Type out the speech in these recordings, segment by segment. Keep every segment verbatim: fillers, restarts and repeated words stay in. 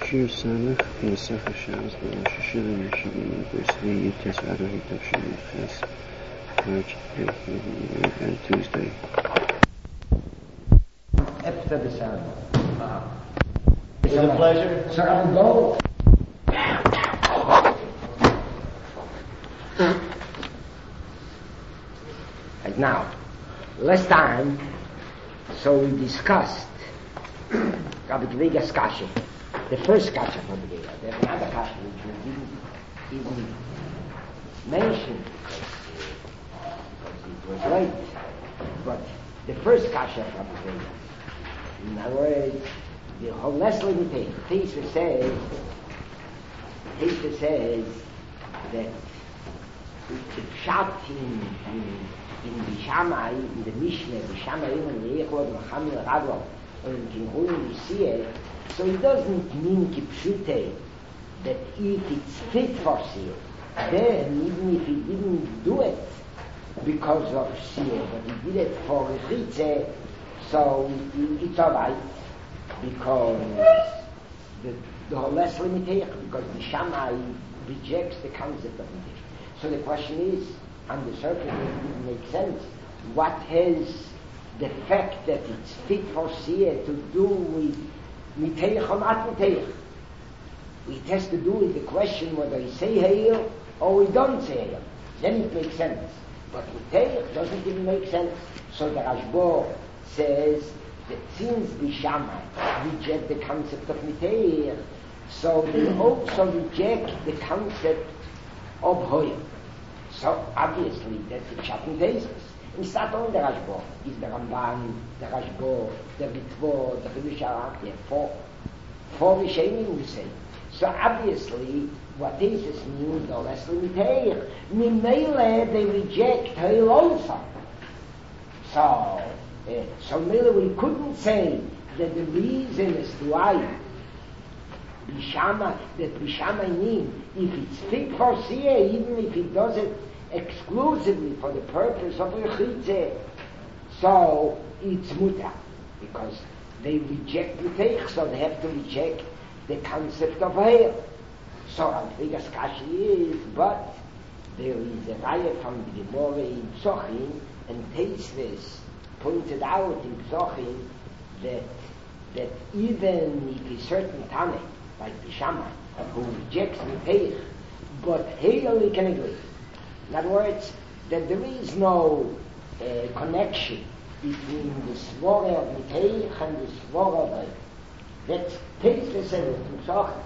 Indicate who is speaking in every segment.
Speaker 1: Shir Samach in Sefer Shabbos by Rosh Hashanah Michigan University, Tes Adonai Tavshin Ches, March fifth, and Tuesday.
Speaker 2: After the Sabbath.
Speaker 3: Uh-huh. It's a pleasure.
Speaker 2: So I'll go. And now, last time, so we discussed Rabbi Gviga's kasha, the first kasha from the Gviga. There's another kasha which we didn't even mention because it was late. But the first kasha from the Gviga. In other words, the whole Nestle Mitei, Teisha says, Teisha says that the pshat in, in, in the Shammai, in the Mishnah, the Shammai, in the Echod, the Chamil, Ragov, and in Kinhuin, we see it, so it doesn't mean kipshute that if it's fit for Siyah, then even if he didn't do it because of Siyah, but he did it for Rechitze, so it's alright, because the, the whole less limitation, because the Shammai rejects the concept of limitation. So the question is, under certain it didn't make sense, what has the fact that it's fit for Siyah to do with Miteich or not Miteich? It has to do with the question whether we say Heil or we don't say Heil. Then it makes sense. But Miteich doesn't even make sense. So the Rashbo says that since the Shammai reject the concept of Miteich, so they also reject the concept of Hoyel. So obviously that's the Pshat Miteich. It's not only the Rashbo, it's the Ramban, the Rashbo, the Ritvo, the Chidush HaRambam, there are four, four Rishonim we say. So obviously, what is this means, no less than Miteich. Mimele, they reject Heil also. So, uh, so Mele, we couldn't say that the reason is why Bishama, that Bishama mean, if it's fit for Siyah, even if he does it exclusively for the purpose of Rechitze, so it's muta, because they reject the teich, so they have to reject the concept of Heil. So Al Gviga's kasha is, but there is a raya from the Gemara in Psochim, and Teisves pointed out in Psochim that that even if a certain Taneh, like the Shammai, who rejects the teich, but Heil he can agree. In other words, that there is no uh, connection between the Svora of Miteich and the Svora of Heil. That's Teisves said it in Psochim.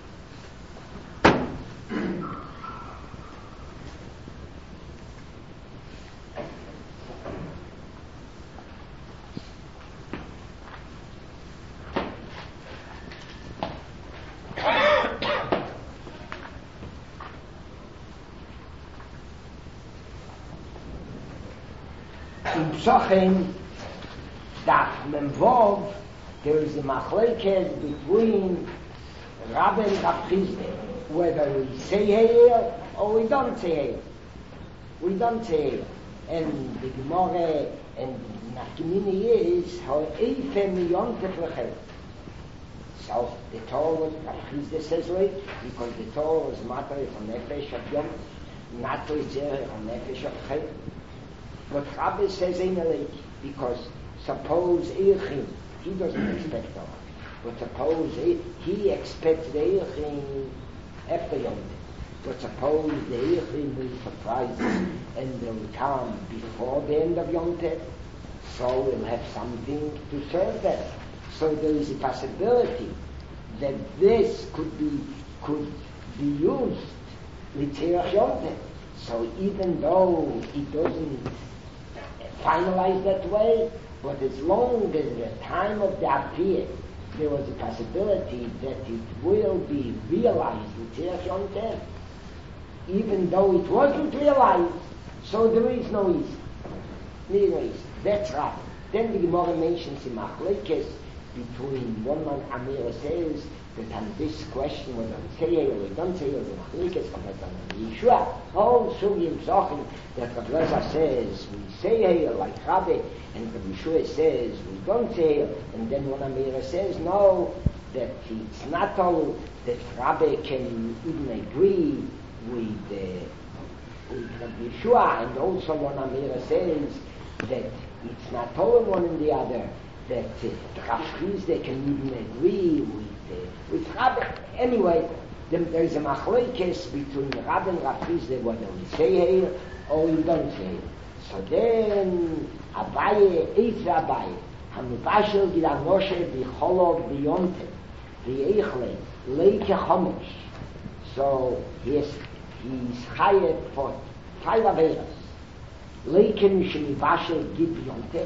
Speaker 2: In Psochim, Daf Memvov, there is a machlekes between Rabbi and Rav Chisda, whether we say Heil or we don't say Heil. We don't say Heil. And the Gemara and Nafkamini is how Eife Miyontef L'Cheil. So the Torah was, Rav Chisda says right, because the Torah was matter from Nefesh of Yom, not to Zerah from Nefesh of Cheil. But Rabbi says Einelek, because suppose Eirchim, he doesn't expect that. But suppose he, he expects the Eirchim after Yom Tov. But suppose the Eirchim will surprise him and they will come before the end of Yom Tov, so we'll have something to serve them. So there is a possibility that this could be could be used L'Tzirach Yom Tov. So even though it doesn't finalized that way, but as long as the time of the appear, there was a possibility that it will be realized in Tzirach Yom Tov, even though it wasn't realized, so there is no easy. Anyways, that's right. Then the Gemara mentions in Machlekes between one man Amir says that on this question whether we say Heil or we don't say Heil, the Machlekes comment on Yeshua. All Sugim Zochim that Rav Lezer says we say Heil like Rabbi, and Rav Yeshua says we don't say Heil, and then one Amir says no, that it's not all that Rabbi can even agree with, uh, with Rabbi Yeshua, and also one Amira says that it's not all one and the other, that uh, Rav Chizda can even agree with, uh, with Rabbi. Anyway, then there is a machlokes between Rabbi and Rav Chizda, whether we say here or we don't say here. So then, Abaye, Eitz Abaye, Hamivashel Gidan Moshe Bicholov Biyonte, B'Eichle, Leike Chomesh. So yes, he's hired for five averas. Leike Mishemivashel Gid Biyonte.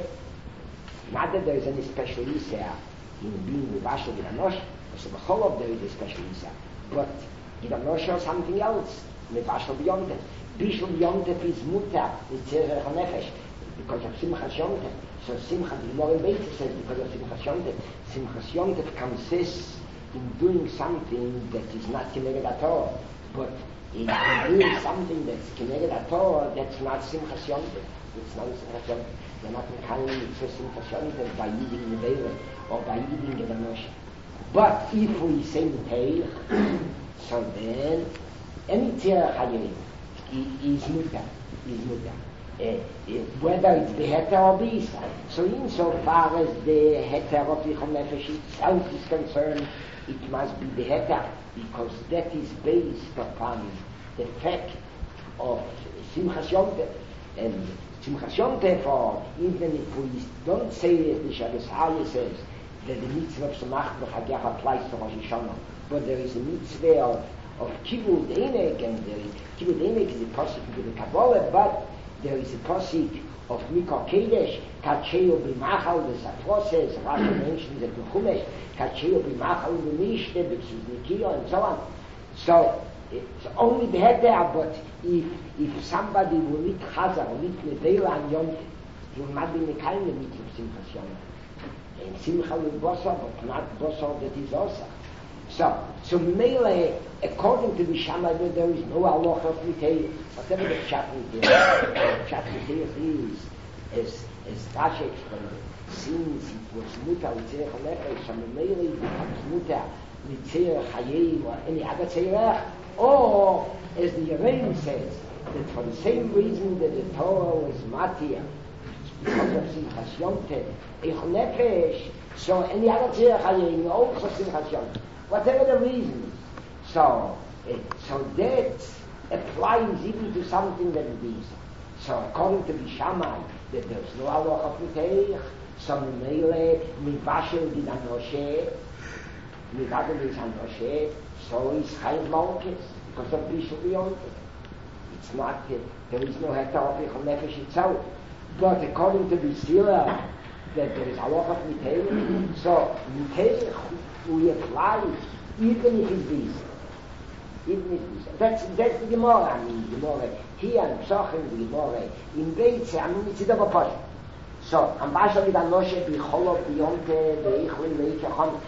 Speaker 2: Not that there is any special Yisra in being Mivashel Gidan Moshe, so Bicholov there is a special Yisra. But Gidan Moshe or something else, Mivashel Biyonte. Bishul Yontef is Mutter, it's Tzerech HaNefesh, because of Simchas Yontef. So Simchas, the Gemara in Beitz says, because of Simchas Yontef. Simchas Yontef consists in doing something that is not Kineged HaTorah, but in doing something that's Kineged HaTorah, that's not Simchas Yontef. It's not Simchas Yontef. You're not inclining for Simchas Yontef by eating the Vela or by eating the Moshe. But if we say Teich, so then, any Tzerech HaYoim, is mutter, is mutter. Uh, uh, whether it's the heter or the Yisrael. So insofar as the heter of the Nefesh itself is concerned, it must be the heter, because that is based upon the fact of Simchas Yontef. And Simchas Yontef, or even if we don't say it, the Shabbos Haya says that the mitzvah of Samach B'Chagiach applies to Rosh Hashanah, but there is a mitzvah of of Kibud Einek, and there is Kibud Einek is a posik with the Kabbalah, but there is a posik of Mikor Kedesh, Kacheo B'Machal, the Safroses, Rashi mentions it in Chumash, Kacheo B'Machal, B'Mishte, B'Tzuz Nikio, and so on. So, it's only the head there, but if, if somebody will meet Chazar, will meet Nevela and Yom, he will not be Mekayim the meeting of Simchas Yom. And Simcha will Bosor, but not Bosor that is Osar. So, so Mele, according to the Shammai, there is no halacha of Mitayah. Whatever the Pshat Mitayah, the Pshat Mitayah is, as, as Rashi explained it, since it was Mutar, Tzerech HaNefesh, so Mele becomes Mutar, Tzerech HaYeim, or any other Tzerech, or, as the Yereim says, that for the same reason that the Torah was Matir, because of Simchas Yontef, Tzerech HaNefesh, so any other Tzerech HaYeim, also Simchas Yontef. Whatever the reasons. So, uh, so that applies even to something that it is. So, according to the Shammai, that there's no halacha of Mitayach, so Mele, Mivashel Gid HaNoshe, Mivashel Gid HaNoshe, so is Chayv Malkes, because of Bishul Yontef. It's not, uh, there is no heter of Yichol Nefesh itself. But according to the Sira, that there is halacha of Mitayach, so Mitayach, we apply even if it's this. Even if it's that's that's the Gemara. I mean, the Gemara here in Psachim, the Gemara in Beitz. I mean, it's a double point. So, am Bashal with Anoshe Bicholov Biyonte Beichle Leike Chon.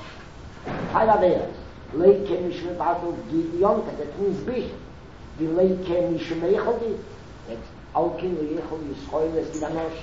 Speaker 2: Five averas. Leike Mishme Batu Biyonte. That means Bish. The Leike Mishme Echodi. That's Alkin Leichol Yischoiles with Anoshe.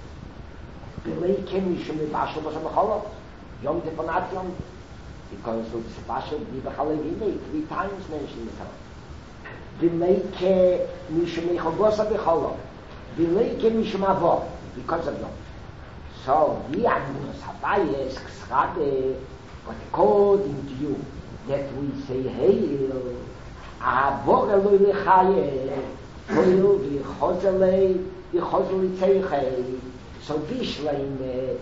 Speaker 2: The Leike Mishme Bashal Bashal Bicholov. Yonte Panat Yonte. Because of the special Bibachalevime, three times mentioned in the Torah. V'leike mishmechogosa b'cholo. V'leike mishmavo, because of Yom. So, the Amunus Habayes, Kschabe, but according to you, that we say, Hail, Ahavorelu lechaye, Hoil v'chozele, v'chozele tzeichei, so Bishleim,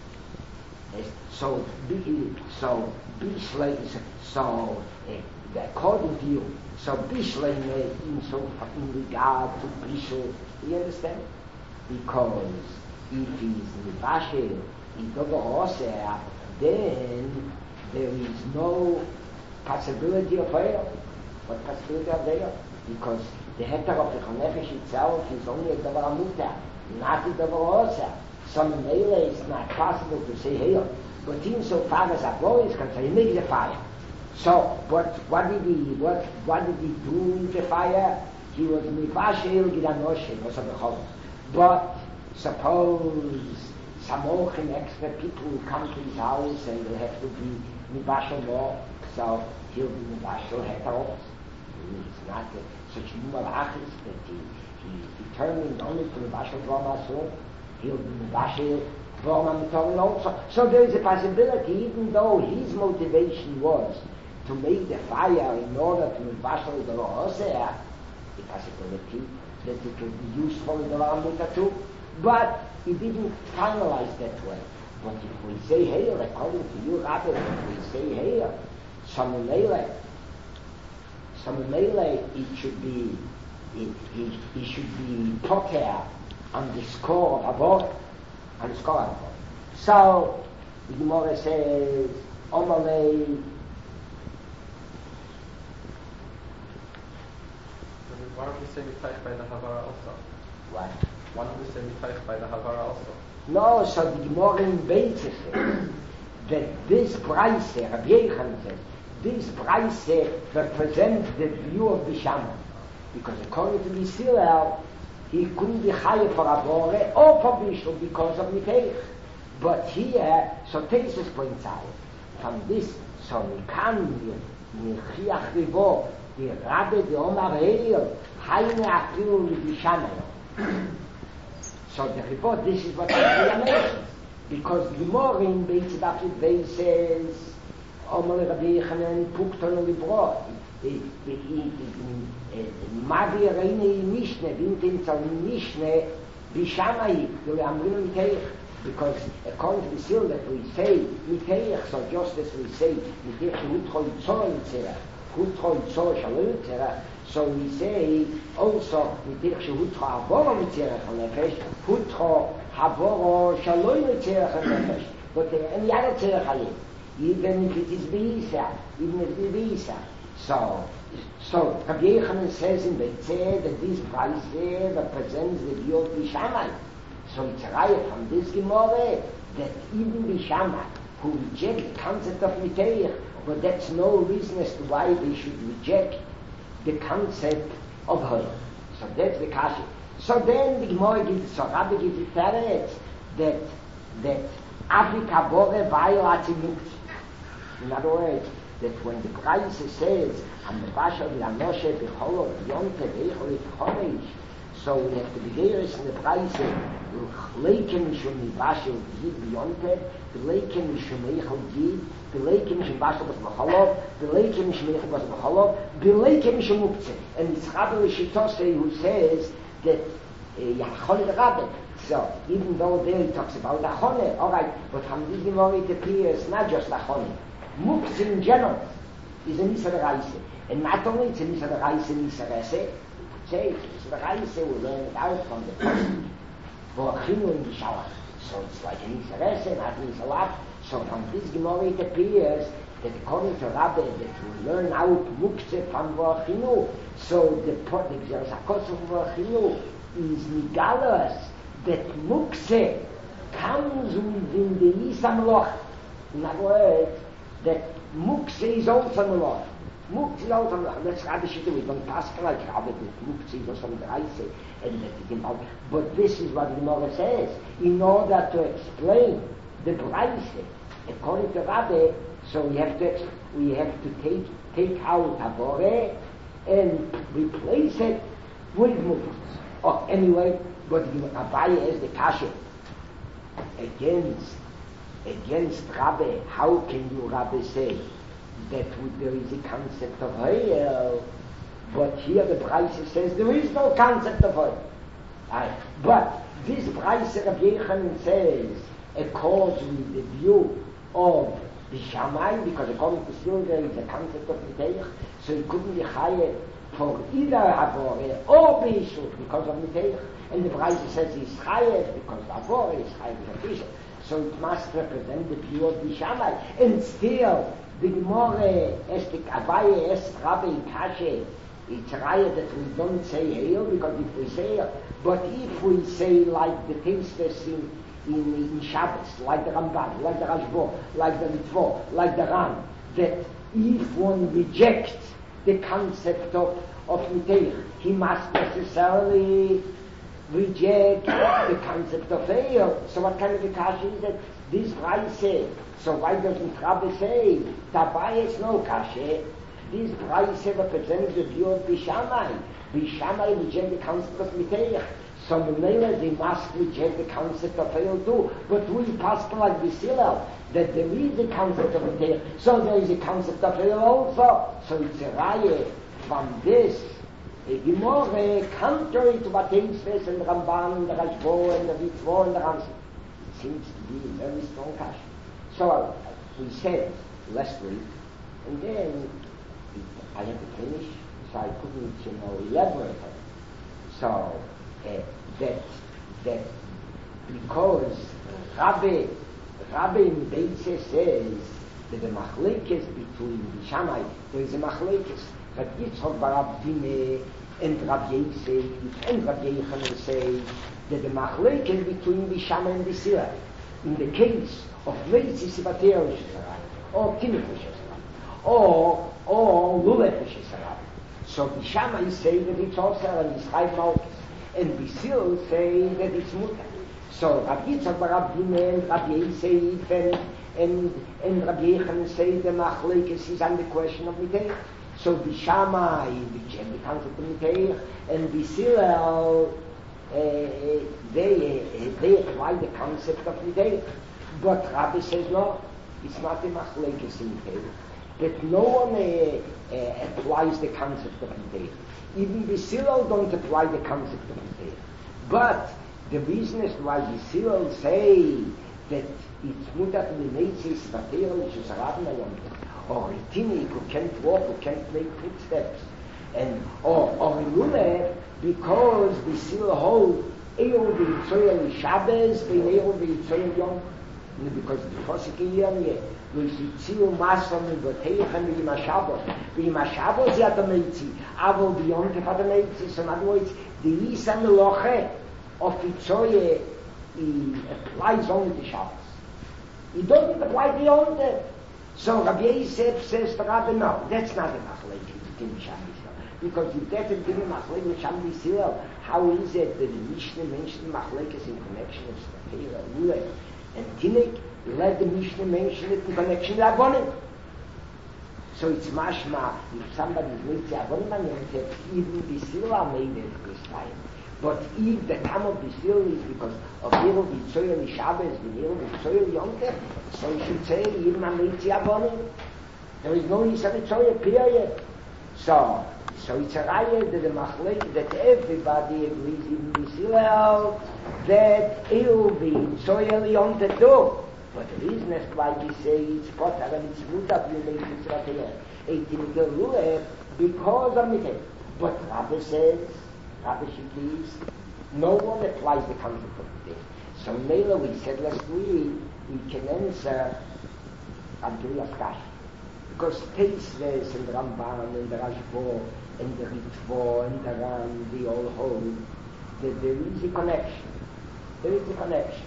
Speaker 2: so, so, Bishlei is so uh, according to you. So Bishlei in so in regard to Bishul, you understand? Because if he's Mivashel in Dover Oseh, then there is no possibility of error. What possibility of error? Because the heter of the Nefesh itself is only a Dover Amuta, not a Dover Oseh. So Mele is not possible to say here. But insofar as Abo is concerned, he makes the fire. So, what, what did he, what, what did he do with the fire? He was Mivashel Gid HaNoshe, was on the whole. But, suppose some Orchim extra people will come to his house and will have to be Mibashal more, so he'll be Mibashal Heteros. It's not uh, such Malachis that he, he determined only to Mibashal Dvormasul, he'll be Mibashal Dvormamitorin also. So there is a possibility, even though his motivation was to make the fire in order to Mibashal the Rohosea, the possibility that it could be useful in the Ramita too, but he didn't finalize that way. But if we say here, according to you, Rabbi, if we say here, some Mele, some Mele, it should be, it, it, it should be poker on the score of Abor, on the score of Abor. So, the Gemara says, Omalei,
Speaker 4: why don't we say Mitayich by the Havara also?
Speaker 2: What?
Speaker 4: Why don't we say Mitayich by the Havara also?
Speaker 2: No, so the Gemara in Beitz says that this price, Rabbi Yechon says, this price represents the view of the Shaman. Because according to the Sirel, he couldn't be higher for Abore or for Bishul because of Mitayich. But here, so Tesis points out, from this, so we can, Nichiach Ribo, the Rabbi, the Omar Heil, Haine Achilu Libi Shaman. So the report, this is what I mentioned. Because the Gemara in Beitz Dafid Bey says, Omar Rabbi Yechanan Pukton Libro, Mavi Reine Mishne, Vintinza Mishne, Bishamai, the Amrin Mitayich. Because according to the seal that we say, Mitayich, so just as we say, Mitayich Hutroi Tzor Yitzera, Hutroi Tzor Shalom Yitzera, so we say also, Mitayich Hutroi Avoro Yitzera Nefesh, Hutroi Avoro Shalom Yitzera Nefesh. But there are any other Tzera Chalim, even if it is Beisa, even if it is Beisa. So, so Rabbi Yechanan says in Beitzeh that this price represents the view of Bishamai. So it's a riot from this Gemara that even the Shammai who reject the concept of Mitayich, but that's no reason as to why they should reject the concept of her. So that's the Kashi. So then the Gemara gives, so Rabbi gives the Teretz that that Afrika Bore violates in other words, that when the price says Am Basha V'Anoshe B'Cholo Yonte V'Echol V'Choresh, so we have to be there in the price Leiken Mishum Mibashel Yid B'Yonte, the Leiken Mishum Eichel Yid, the Leiken Mishum Bashel B'S B'Cholov, the Leiken Mishum Eichel B'S B'Cholov, the Leiken Mishum Muktzeh. And it's Rabbi Shitose who says that Yachol the Rabbi. So even though there he talks about Achone, all right, but from this Gemara it appears not just Achone. Muktzeh in general is a Nisa Reise. And not only it's a Nisa Reise, Nisa Reise, say, Nisa Reise will learn it out from the person. For Achinu in the shower. So it's like a Nisa Reise, not Nisa Lach. So from this Gemara it appears that according to Rabbi that we learn out Muktzeh from Achinu. So the part, the Gzeres of Achinu is Nigalas that Muktzeh comes within the Yisam Loch. In other words, that Muktzeh is also Loch. Muktzeh is also Loch. That's Rabbi Shittu. We don't pass like Rabbi that Muktzeh is also the Reise. And that it can, but this is what the Gemara says. In order to explain the Reise, according to Rabbi, so we have to we have to take take out Abore and replace it with Muktzeh. Oh, anyway, but Abaye is the Kasha against against Rabbi. How can you, Rabbi, say that there is a concept of Hayel, but here the price says there is no concept of Hayel? Right. But this price of Yechanan says accords with the view of the Shammai, because according to Silver there is a concept of Mitayich, so it couldn't be higher for either Avore or Bishul because of Mitayich. And the price says he's higher because Avore is higher for Bishul. So it must represent the view of the Shammai. And still, the Gemara, as the Abaye, as Rabbi Kashe, it's raya that we don't say Heil, because if we say Heil, but if we say like the Teistes in, in, in Shabbos, like the Ramban, like the Rashbo, like the Mitzvot, like the Ram, that if one rejects the concept of, of Mitayich, he must necessarily reject the concept of Eir. So what kind of a kasha is that? This Braise, so why doesn't Rabbi say, dabei is no kasha? This Braise represents the view of Bishamai. Bishamai reject the concept of Miteach. So Memele, they must reject the concept of Eir too. But we pass like Bisila, that there is a concept of Miteach, so there is a concept of Eir also. So it's a Reihe from this. A Gemore, contrary to what takes place in the Ramban, and the Rashbo, and the Vitzvor, and the Ramsey. It seems to be a very strong kasha. So uh, we said last week, and then it, I had to finish, so I couldn't, you know, elaborate on it. So uh, that that because Rabbi Rabbi in Beitze says that the machlekes between the Shammai, there is a machlekes. But Yitzchok Bar Abdine and Rabbi Yosef and Rabbi Yochanan say that the machlekes between the Shammai and the Sira, in the case of Leitzi Sivater or Kinef or or Lulef so the Shammai say that it's also and it's high malchus, and the Sira say that it's mutar. So Rabbi Yitzchak Bar Abdine and Rabbi Yosef and and and Rabbi Yochanan say the machlekes is on the question of Miteach. So the Shammai, the the concept of Miteach, and the Sirel, uh, they uh, they apply the concept of Miteach. But Rabbi says no, it's not a machlekes in Miteach. That no one uh, uh, applies the concept of Miteach. Even the Sirel don't apply the concept of Miteach. But the reason is why the Sirel say that it's mutat l'neitzis vater l'shus rabin ayom. Or a teenager who can't walk, who can't make footsteps. And, or, or in Lule, because we still hold Eil v'Yitzoyel Shabbos, and Eil v'Yitzoyel Yom. Because the Fosike Yom, we should see a master of the Teich and the Yimashabos. The Yimashabos are the Meitzi, Avo beyond the Meitzi. So in other words, the Isa Meloche of Yitzoyel applies only to Shabbos. It doesn't apply beyond it. So Rabbi Yosef says to Rabbi, no, that's not a machlekes in Shabbos. Because if that's a big machlekes with Shabbos Yisrael, how is it that the Mishnah mentioned machlekes in connection with Stafira, Lulef, and Tinnik, let the Mishnah mention it in connection with Abonim? So it's mashma, if somebody makes the Abonim, even Yisrael made it this time. But if the time of Yisrael is because of Erev Yitzoyel Shabbos, the Erev Yitzoyel Yontef, so you should say, even Amitzi Abonim. There is no Yisrael Yitzoyel period. So, so it's a raya that the machlek, that everybody agrees in Yisrael that Erev Yitzoyel Yontef do. But the reason is why we say it's potter and it's mutat l'neitzis vater, eighteen Geruleh, because of Miteh. But Rabbi says, Rabbi Shikis, no one applies the concept of the day. So Mela, we said last week, we can answer Abdullah Kash. Because Teisves and the Ramban and the Rashbo and the Ritvo and the Ram, they all hold that there is a connection. There is a connection.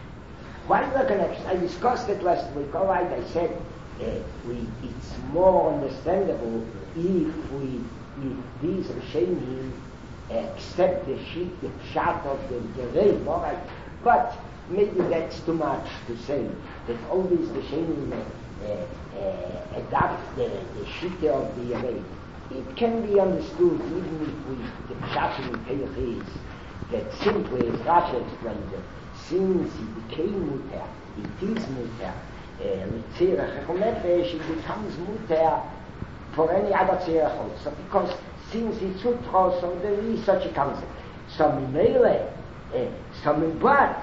Speaker 2: Why is the connection? I discussed it last week. All right, I said uh, we, it's more understandable if we, if these Rishonim accept the sheet, the shot of the Gerei, all right. But maybe that's too much to say that always the Shenim uh, uh, adapt the, the sheet of the Gerei. It can be understood even if we, the shot in the Peiach is that simply, as Rashi explained it, since he became muter, it is muter, Tzerach Echonefesh, it becomes muter for any other Tzerach also. Because since it's sutra, so there is such a concept. So Mimele, uh, so but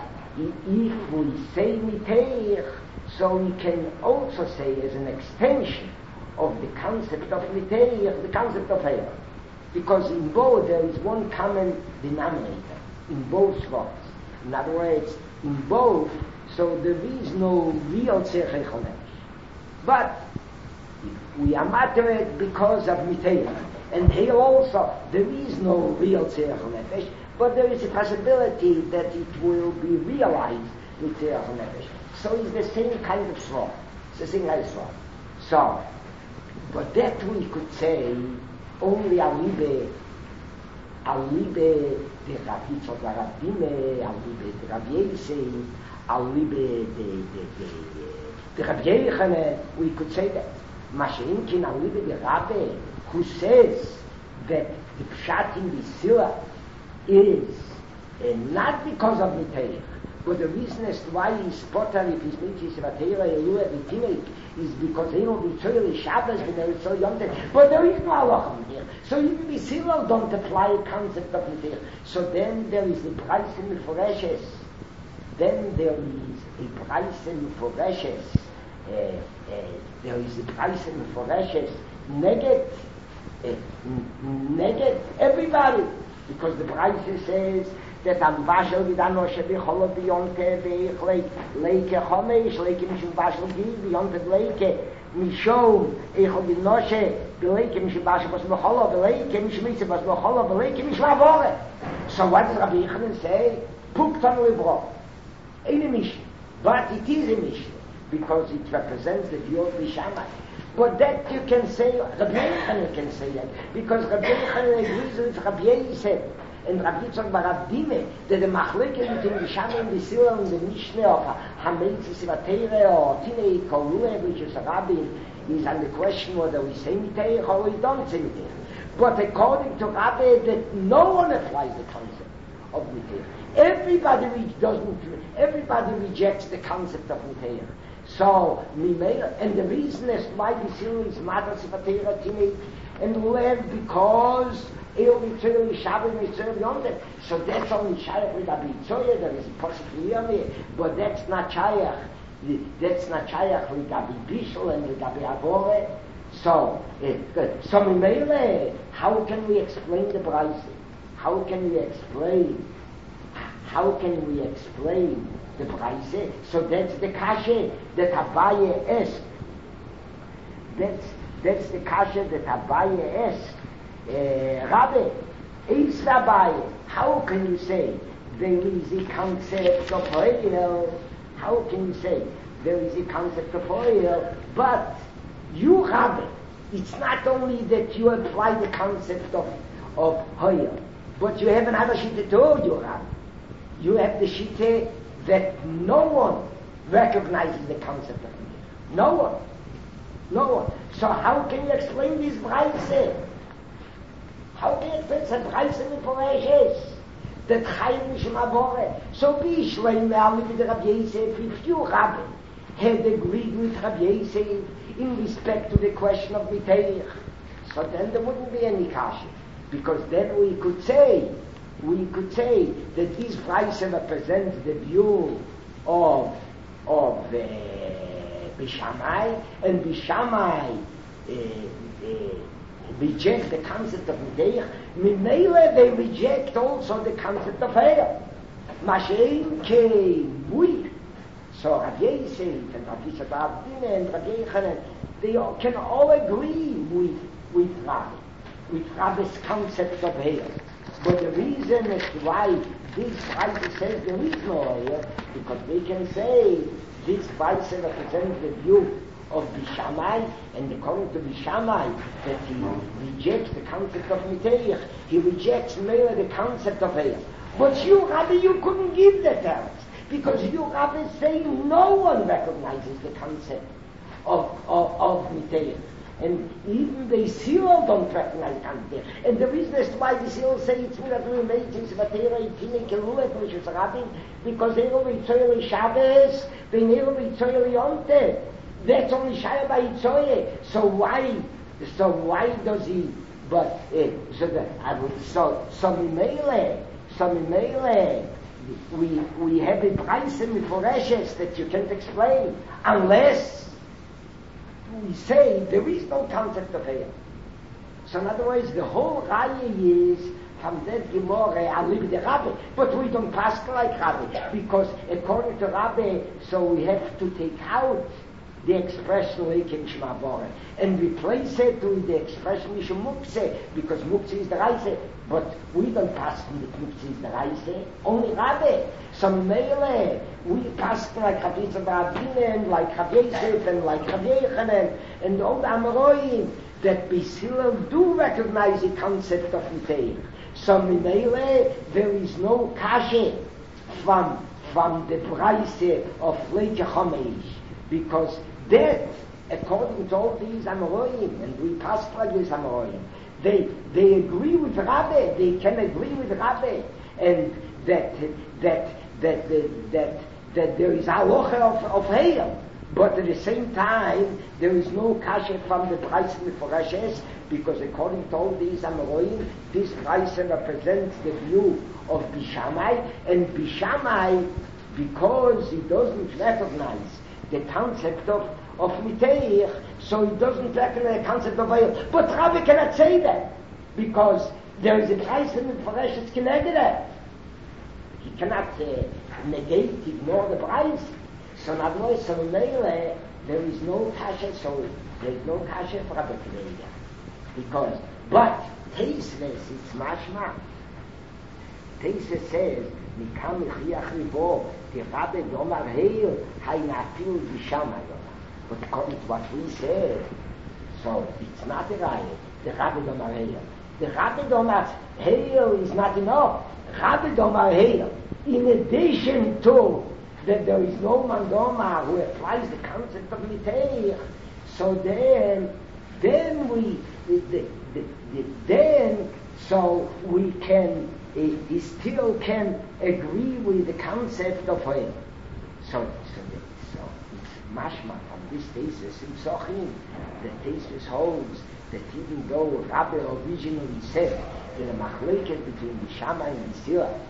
Speaker 2: if we say Miteich, so we can also say as an extension of the concept of Miteich, the concept of Eir. Because in both there is one common denominator, in both words. In other words, in both, so there is no real Tzerach Echonefesh. But we are matter because of Miteich. And here also, there is no real Tzerach Nefesh, but there is a possibility that it will be realized with Tzerach Nefesh. So it's the same kind of sword. It's the same kind of sword. So, but that we could say only Alibe a liebe de Rabitzo da Rabbine, a liebe de Rabbiese, a liebe de de de de Rabbiechane, we could say that. Mashinkin a liebe de Rabbe, who says that the pshat in the Sila is uh, not because of Miteich, but the reason as to why he's potter if he's mitzvah sevatera elua v'timek is because he will be totally Shabbos when they're so young. But there is no halacha here. So even the Sila don't apply a concept of Miteich. So then there is the price in the Foreshes. Then there is a price in the Foreshes. Uh, uh, there is a price in the Foreshes. Neged, uh, neged everybody. Because the price says that am Bashel vidano shebi cholo biyonte veichlei leike chomesh leike mishum Bashel gi biyonte leike mishom eichol binoshe beleike mishum Bashel bas mecholo beleike mishum mitze bas mecholo beleike mishum avore. So what does Rabbi Yochanan say? Puktan libro. Ain't a mission, but it is a mission because it represents the view of Bishamai. But that you can say, Rabbi Yochanan can say that because Rabbi Yochanan agrees with Rabbi Yisrael. And Rabbi Yitzchak bar Abdime, that the machleke between the Shammai and the Sila and the Mishnah of Hameitzi Sivateire or Tinei Kolue, which is a rabbin, is on the question whether we say Miteich or we don't say Miteich. But according to Rabbi, that no one applies the concept of Miteich. Everybody re- doesn't, everybody rejects the concept of Miteich. So, and the reason is why the Sila is Mata Sivateire, Tinei, and Lulev, because so that's only Shayach with Abi Tzoya, there is possibly here, but that's not Shayach. That's not Shayach with Abi Bishel and with Abi Avore. So, uh, so Mimele, how can we explain the Braise? How can we explain? How can we explain the Braise? So that's the kasha that Abaye asked. That's that's the kasha that Abaye asked. Uh, Rabbi, is Rabbi, how can you say there is a concept of oil? How can you say there is a concept of oil? But you, Rabbi, it's not only that you apply the concept of of oil, but you have another shita too, you Rabbi. You have the shita that no one recognizes the concept of oil. No one. No one. So how can you explain this Braise? How can it fit a price in the Poreshes? That Chaim Mishum Avore. So be Shleim Me'ali with Rabbi Yosef, if you, Rabbi, had agreed with Rabbi Yosef in respect to the question of Miteich, so then there wouldn't be any kasha. Because then we could say, we could say that this price represents the view of, of uh, Bishamai, and Bishamai uh, uh, reject the concept of Miteich. Mimele, they reject also the concept of Heil. Mashein ke we. So Rabbi Yosef and Rabbi Yitzchak and Rabbi Yochanan, they all, can all agree with with Rabbi, with Rabbi's concept of Heil. But the reason as to why this Braise says there is no Heil, because they can say this Braise represents the view of Bishamai, and according to Bishamai, that he rejects the concept of Miteich, he rejects merely the concept of Heil. But you, Rabbi, you couldn't give that out, because you, Rabbi, say no one recognizes the concept of, of, of Miteich. And even the Sila don't recognize the concept. And the reason is why the Sila say it's not doing amazing, because they will be totally Shabbos, they will be totally Yonte. That's only Shaya by Itzoye. So why, so why does he, but, uh, so that, I would, so, so Mimele, so Mimele, we, we have a price in the Foreshes that you can't explain, unless we say there is no concept of Heil. So in other words, the whole Raya is, from that Gemara, I live the Rabbi, but we don't pass like Rabbi, because according to Rabbi, so we have to take out the expression Leikim Shmabore and replace it with the expression Mishum Mukse, because Mukse is the Reise, but we don't pass with the Mukse is the Reise, only Rabbi. Some Mele, we pass like Rabbi Yitzchak and like Rabbi Yosef and like Rabbi Yochanan and all the Amoraim that B'Hillel do recognize the concept of Miteich. So Minele, there is no kashe from, from the price of Leike Chomesh, because that, according to all these Amoraim, and we pass like these Amoraim, they, they agree with Rabbi, they can agree with Rabbi, and that, that, that, that, that, that there is halacha of, of hail, but at the same time, there is no kasha from the price of the Forashes, because according to all these Amoraim, this price represents the view of Bishamai, and Bishamai, because he doesn't recognize the concept of, of Miteich, so he doesn't recognize the concept of oil. But Rabbi cannot say that, because there is a price in the Forashes connected. He cannot uh, negate, ignore the price. So not only so Leile, there is no kasha, so there is no kasha for Rabbi Kiveya. Because, but Teisves, it's mashma. Teisves says, Mikam Yichiach Ribo, the Rabbi Domar Heil, Hainafil Bishama. But according to what we said, so it's not the Raya, the Rabbi Domar Heil. The Rabbi Domar Heil is not enough. Rabbi Domar Heil, in addition to that there is no mandoma who applies the concept of Miteich, so then, then we, the, the, the, the, then, so we can, uh, he still can agree with the concept of oil. So, so, so it's mashma from this thesis in Sochim. The thesis holds that even though Rabbi originally said in a machleket between the Shammai and the Sira,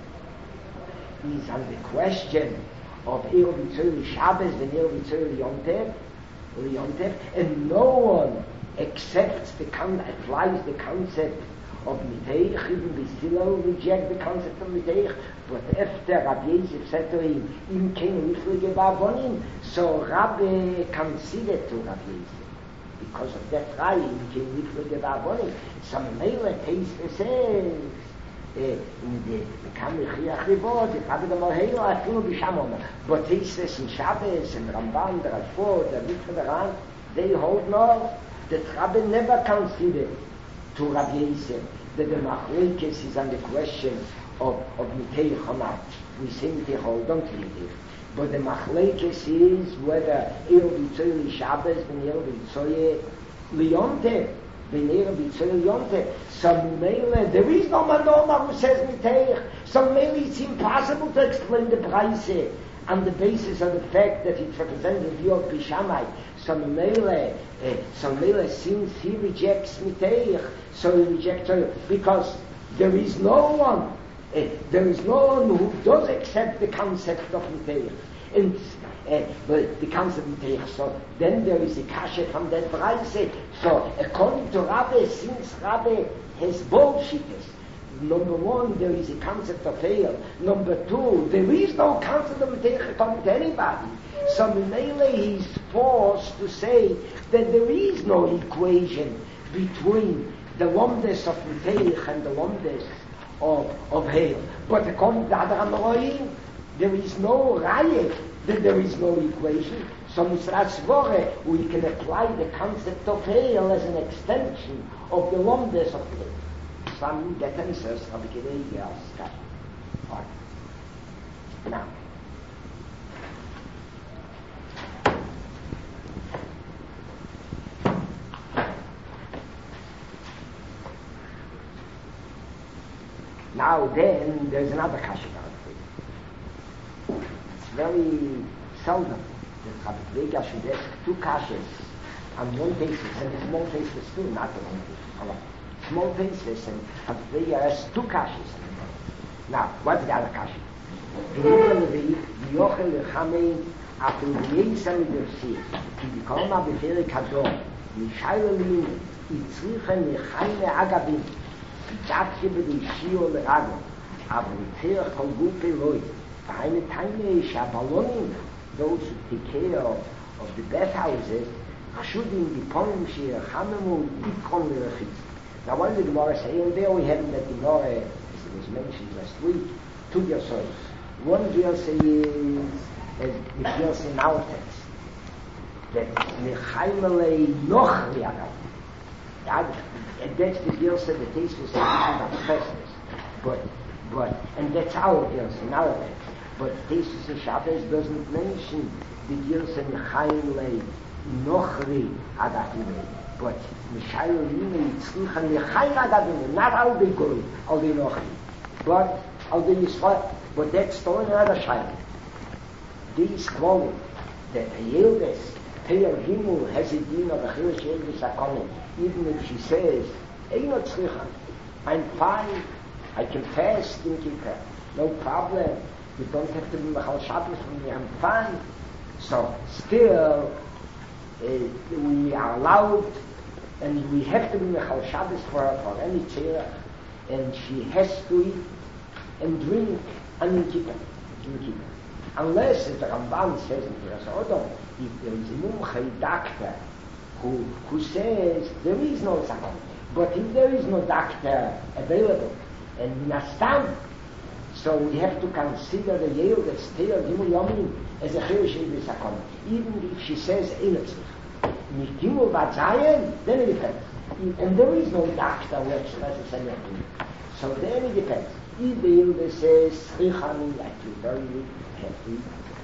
Speaker 2: is on the question of Erev Yitzhak Shabbos and Erev Yitzhak Yontev, Yontev, and no one accepts the con- applies the concept of Miteich, even the Silo reject the concept of Miteich, but after Rabbi Yosef said to him, Im Ken Riflige Barbonim, so Rabbi conceded to Rabbi Yosef. Because of that right, Im Ken Riflige Barbonim, some Mele Teisve says, in the Kam Yichiach Ribo, the Rabbi Domar Heil, I feel Bishamon. But Teisves and Shabbos and Ramban, the Rashford, the Mikveh Daran, they hold no, that Rabbi never considered to Rabbi Yosef that the Machlekes is on the question of, of Miteich or not. We seem to hold on to it. But the Machlekes is whether Erev Yitzhak Shabbos and Erev Yitzhak Liyontev, so Mele, there is no Manoma who says Miteich. So Mele, it's impossible to explain the price on the basis of the fact that it represents the view of Bishamai. So Mele, uh, so Mele, since he rejects Miteich, so he rejects oil, because there is no one, uh, there is no one who does accept the concept of Miteich. And uh, but the concept of Miteich, so then there is a kasha from that price. So according to Rabbi, since Rabbi has bullshitters, number one, there is a concept of hail. Number two, there is no concept of Miteich according to anybody. So Mele is forced to say that there is no equation between the wonders of Miteich and the wonders of, of hail. But according to the other Amoraim, there is no raya that there is no equation. So Misrasvore, we can apply the concept of hail as an extension of the wonders of hail. Some get answers of the Kedei Scott. Now, now then, there's another kasha. It's very seldom that Rabbi Kvega should ask two kashas on one basis, and a small basis too, not the one basis. Small basis, and Rabbi Kvega asks two kashas. Now, what's the other kasha? V'yikha levi, v'yochel lechamein, after v'yeisam idersi, ki v'kolma b'ferik hadom, v'yishayla l'mini, yitzrichen l'chayme agabim, v'yatche b'dishio l'ragom, aber v'terech kol gupe loi, eine tiny Shabalonim, those who take care of, of the bathhouses, should in the poem share Hamamu Ikon Lerachitz. Now, what did the Gemara say? And there we have in the Gemara, as it was mentioned last week, two Gersos. One Gersa is, as the Gersa in our text, that Nechaimale Noch Liagam. And that's the Gersa that takes us to the Festus. But, but, and that's our girls in our way. But this is a Shabbos doesn't mention the girls in Chaim Lei, Nochri Adafine. But Mishayel Yime Yitzlichan Lechaim Adafine, not all the Goy, all the Nochri. But, all the Yisrael. But that's still another Shabbos. This quality, that a Yildes, Teir Gimel has a din of a Chilish Yildes Akonim, even if she says, Eino Tzlichan, I'm fine, I can fast in Kippur, no problem, you don't have to be Mechal Shabbos from me, I'm fine. So, still, uh, we are allowed, and we have to be Mechal Shabbos for, for any tzirach, and she has to eat and drink and in Kippur, in Kippur. Unless, as the Ramban says in Piras Odom, if there is a Mumchei doctor who, who says there is no Zakon, but if there is no doctor available, and Nastam, so we have to consider the Yale that's still Gimel Yomim as a Chirish in Zakon, even if she says Einotzich. If Gimel Batzayen, then it depends. And there is no doctor who expresses anything. So then it depends. If the Yale says Srichani, I feel very weak, have to,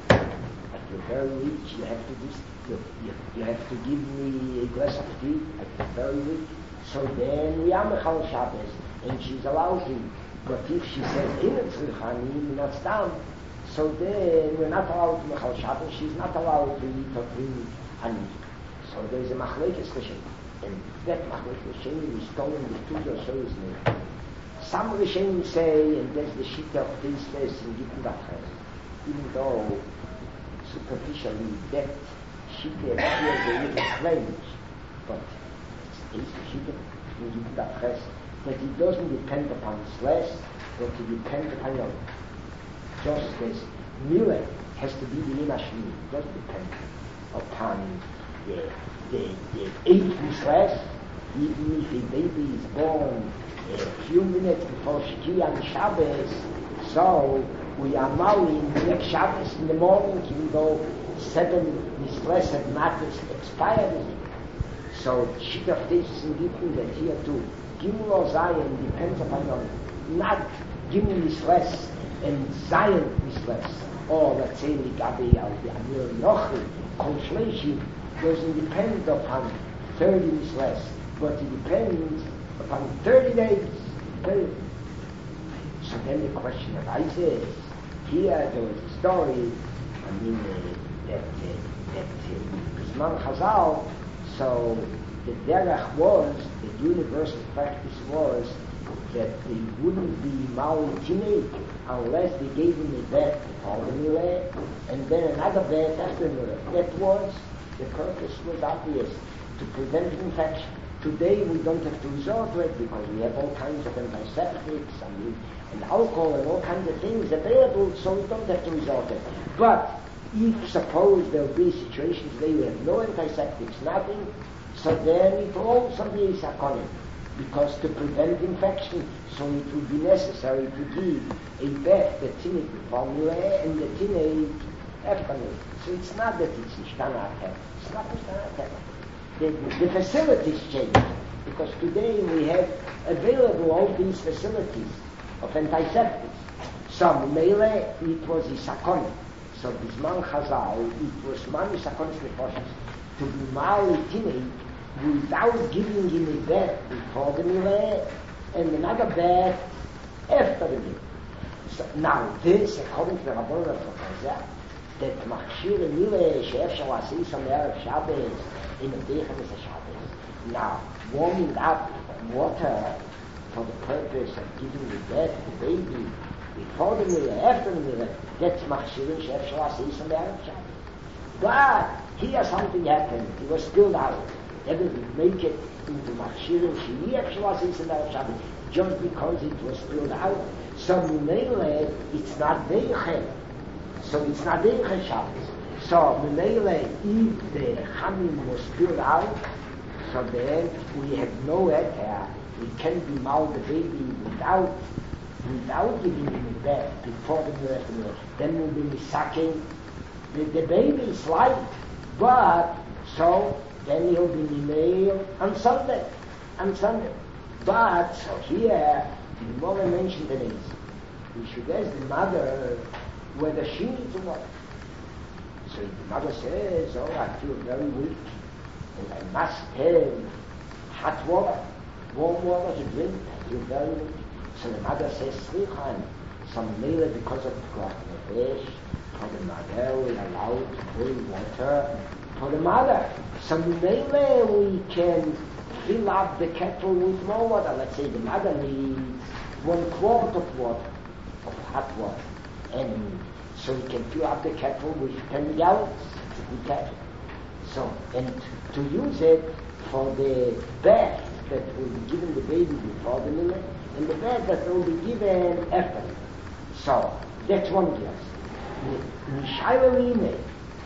Speaker 2: I feel very weak, you have to dis- you, you, you have to give me a glass of tea, I feel very weak. So then we are Mechal Shabbos, and she's allowed to. But if she says, Eino Tzrichani, not down, so then we're not allowed to Mechal Shabbos, she's not allowed to eat or drink honey. So there's a Machlekes Rishonim, and that Machlekes Rishonim is told in the two Yoshoyos name. Some Rishonim say, and there's the Shita of this verse in Gittin Bachres, even though superficially that Shita appears a little strange, but it's the Shita in Gittin Bachres, that it doesn't depend upon slash, but it depends upon your just as Mila has to be the Imashmi, it doesn't depend upon the, the, the eight slash, even if a baby is born a few minutes before Shkia and Shabbos, so we are now in the next Shabbos in the morning, even though seven mistless have not expired. So Shita of Tesis in Gittin that here too, Gimel or Zion depends upon your not Gimel mistless and Zion mistless. Or let's say Ligabi al the Amir Nochri, Konshleishi doesn't depend upon thirty mistless, but it depends upon thirty days. thirty. So then the question arises, here there was a story, I mean, uh, that, uh, that uh, Bisman Chazal, so the derech was, the universal practice was, that they wouldn't be Ma'alitine unless they gave him a bet before the Mileh, and then another bet after the Mileh. That was, the purpose was obvious, to prevent infection. Today we don't have to resort to it because we have all kinds of antiseptics I mean, and alcohol and all kinds of things available, so we don't have to resort to it. But if suppose there will be situations where you have no antiseptics, nothing, so then it will also be a sakonim, because to prevent infection, so it would be necessary to give a bath, the tinnik before Mileh and the tinnik after Mileh. So it's not that it's ishtana atem. It's not ishtana atem. The, the facilities change, because today we have available all these facilities of antiseptics. So Mileh, it was a sakonim. So Bisman Chazal, it was many sakonis nefoshes to be mali tinnik without giving him a bath before the Mileh and another bath after the Mileh. So now this, according to the Rabbanon of Chazal, that Machshir and Mileh she'ef shal asih some Erev Shabbos in a Deichem is a Shabbos. Now, warming up water for the purpose of giving the bath to the baby before the Mileh, after the Mileh, that's Machshir and she'ef shal asih some Erev Shabbos. But here something happened. It was spilled out. They didn't make it into Machshir and she'ef shal asih some Erev Shabbos just because it was spilled out. So Mileh, it's not Deichem. So it's not Deichem Shabbos. So Mileh, if the Chamim was spilled out, so then we have no ether. We can be mal the baby without without giving him a bath before the Mileh. Then we'll be sucking. The, the baby is light, but so then he'll be male on Sunday, on Sunday. But so here The Gemara mentioned the names. We should ask the mother whether she needs water. So the mother says, oh, I feel very weak, and I must have hot water, warm water to drink. I feel very weak. So the mother says, Slichan, some male because of the flesh, for the mother we allow to boil water for the mother. Some male we can fill up the kettle with more water. Let's say the mother needs one quart of water, of hot water, and so we can fill up the kettle with ten gallons. It's a good kettle. So, and to use it for the bath that will be given the baby before the milk, and the bath that will be given after. So, that's one guess. Nishayla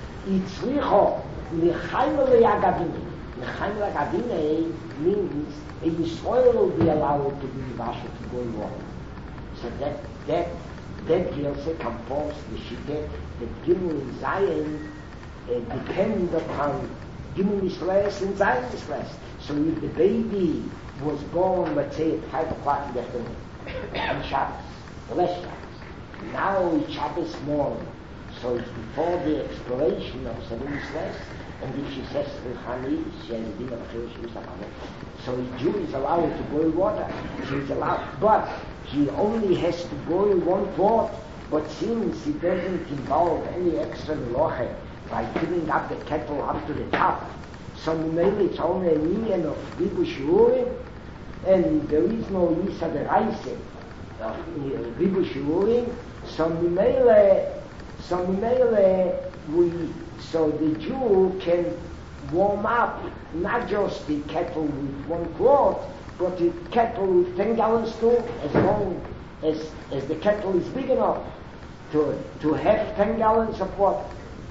Speaker 2: Itzricho Nechayla Agadine. Nechayla Agadine means a Yisrael will be allowed to be washed to boil water. So that that that Gilse composed the Shittet that Gimel and Zion uh, depend upon Gimel Yisrael and Zion Yisrael. So if the baby was born, let's say at five o'clock in the afternoon on Shabbos, the last Shabbos. Now it's Shabbos morning, so it's before the expiration of seven Yisrael. And if she says Chani, she has a din of Chil, she is a So a Jew is allowed to boil water. She is allowed, but he only has to boil one quart. But since he doesn't involve any extra meloche by filling up the kettle up to the top, so maybe it's only a million of Ribu Shurim, and there is no Yisa de Reise of Ribu Shurim. So Mimele, so Mimele, we, so the Jew can warm up not just the kettle with one quart, but the kettle with ten gallons too, as long as, as the kettle is big enough to, to have ten gallons of water.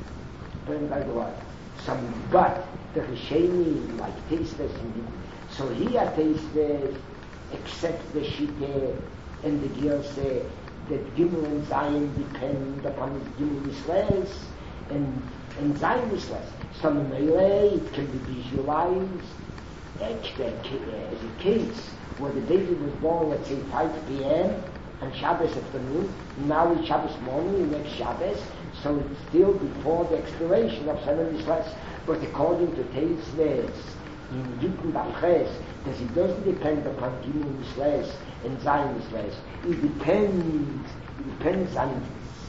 Speaker 2: By the way, some, but the Risheni, like tasteless, so here tasteless, except the Shite and the Gilse, that Gimel and Zion depend upon Gimel Yisrael and, and Zion Yisrael. Some Melee, it can be visualized as a case where the baby was born, let's say five p.m. on Shabbos afternoon, now it's Shabbos morning, next Shabbos, so it's still before the expiration of seven Yisrael. But according to Teisves, in Yitn Bavches, that it doesn't depend upon Gimel Yisrael and Zion Yisrael. It depends, it depends on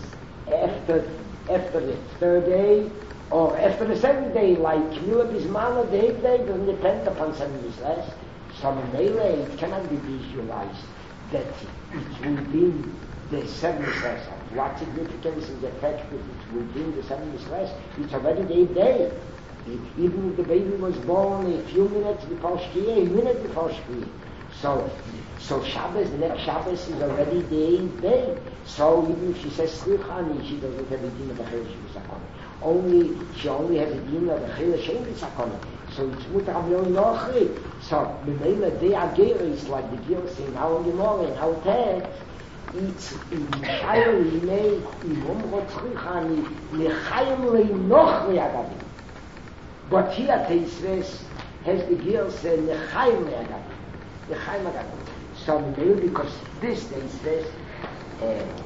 Speaker 2: after, after the third day, or after the seventh day, like Mila Bismana, the eighth day, doesn't depend upon seven Yisrael. Some Melee, it cannot be visualized that it's within the seven Yisrael. What significance is the fact that it's within the seven Yisrael? It's already the eighth day. Even if the baby was born a few minutes before Shkia, a minute before Shkia. So, so Shabbos, the next Shabbos is already the eighth day. So even if she says Slichani, she doesn't have a din of the Chil Shivusakon. Only, she only has a din of the Chil Shivusakon. So it's Mutar Avyon Nochri. So, the name of the Agera is like the Gilse in our Gemara, in our text. It's in Shayel Yimei, in Umrot Slichani, Lechayim Leinochri Agadim. But here Teisves has the Gilse Lechayim Leagadim. Lechayim Leagadim. So maybe because this Teisves uh,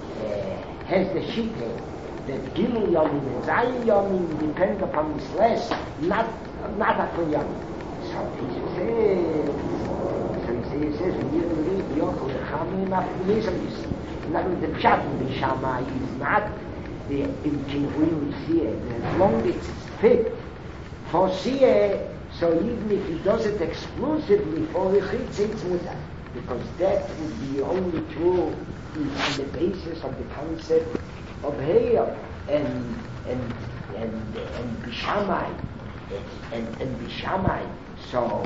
Speaker 2: uh, has the Shite that Gimel Yomim and Zayin Yomim depend upon this less, not not upon Yomim. So he says, so he says, we didn't read Yochel Lechamim Afghanism. In other words, the Pshat in the Shammai is not the in Kinhuim Siyeh. As long as it's fit for Siyeh, so even if he does it exclusively for the Chitz, it's Mutar. Because that would be only true on the basis of the concept of Heil and and and and Bishamai and and Bishamai. So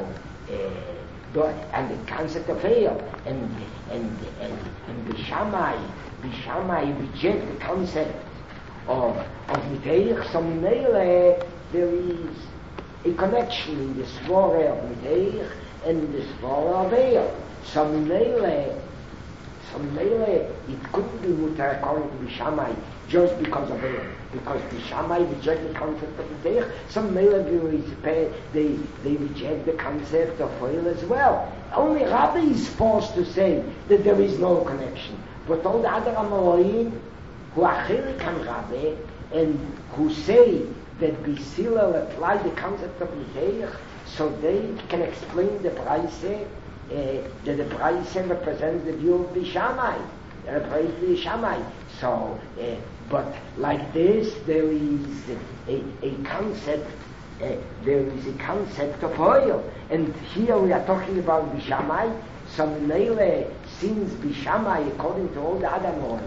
Speaker 2: uh, and the concept of Heil and and and and Bishamai Bishamai reject the concept of of Miteich. So Mele there is a connection in the Svara of Miteich and in the Svara of Heil. So Mele So Mele, it couldn't be mutar according to Bishamai just because of it. Because Bishamai reject the concept of the Teich, some Mele they, they reject the concept of oil as well. Only Rabbi is forced to say that there is no connection. But all the other Amorim, who are Chelik and Rabbi, and who say that B'Sila apply the concept of the Teich, so they can explain the Braise, uh, that the Braise represents the view of Bishamai, represents Bishamai. So, uh, but like this, there is a, a concept, uh, there is a concept of oil, and here we are talking about Bishamai. So Mele, since Bishamai, according to all the other oil,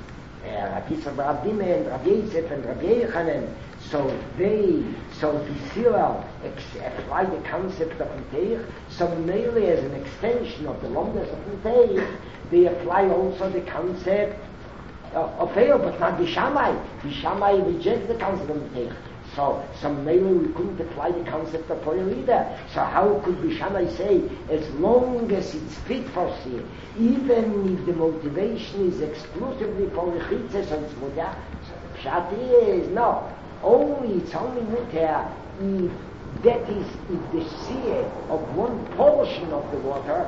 Speaker 2: Rabbi Yitzchak bar Abdime and Rabbi Yosef and Rabbi Yechanan, so they, so B'Sila apply the concept of Teich, so Mele as an extension of the Lomdas of Teich, they apply also the concept of, of Eil, but not Bishamai. Bishamai rejects the concept of Teich. So, so Mele we couldn't apply the concept of oil either. So how could Bishamai say, as long as it's fit for Siyah, even if the motivation is exclusively for the Chitzes, so it's mutar? So the Pshat is, no, only, it's only mutar if that is, if the Siyah of one portion of the water,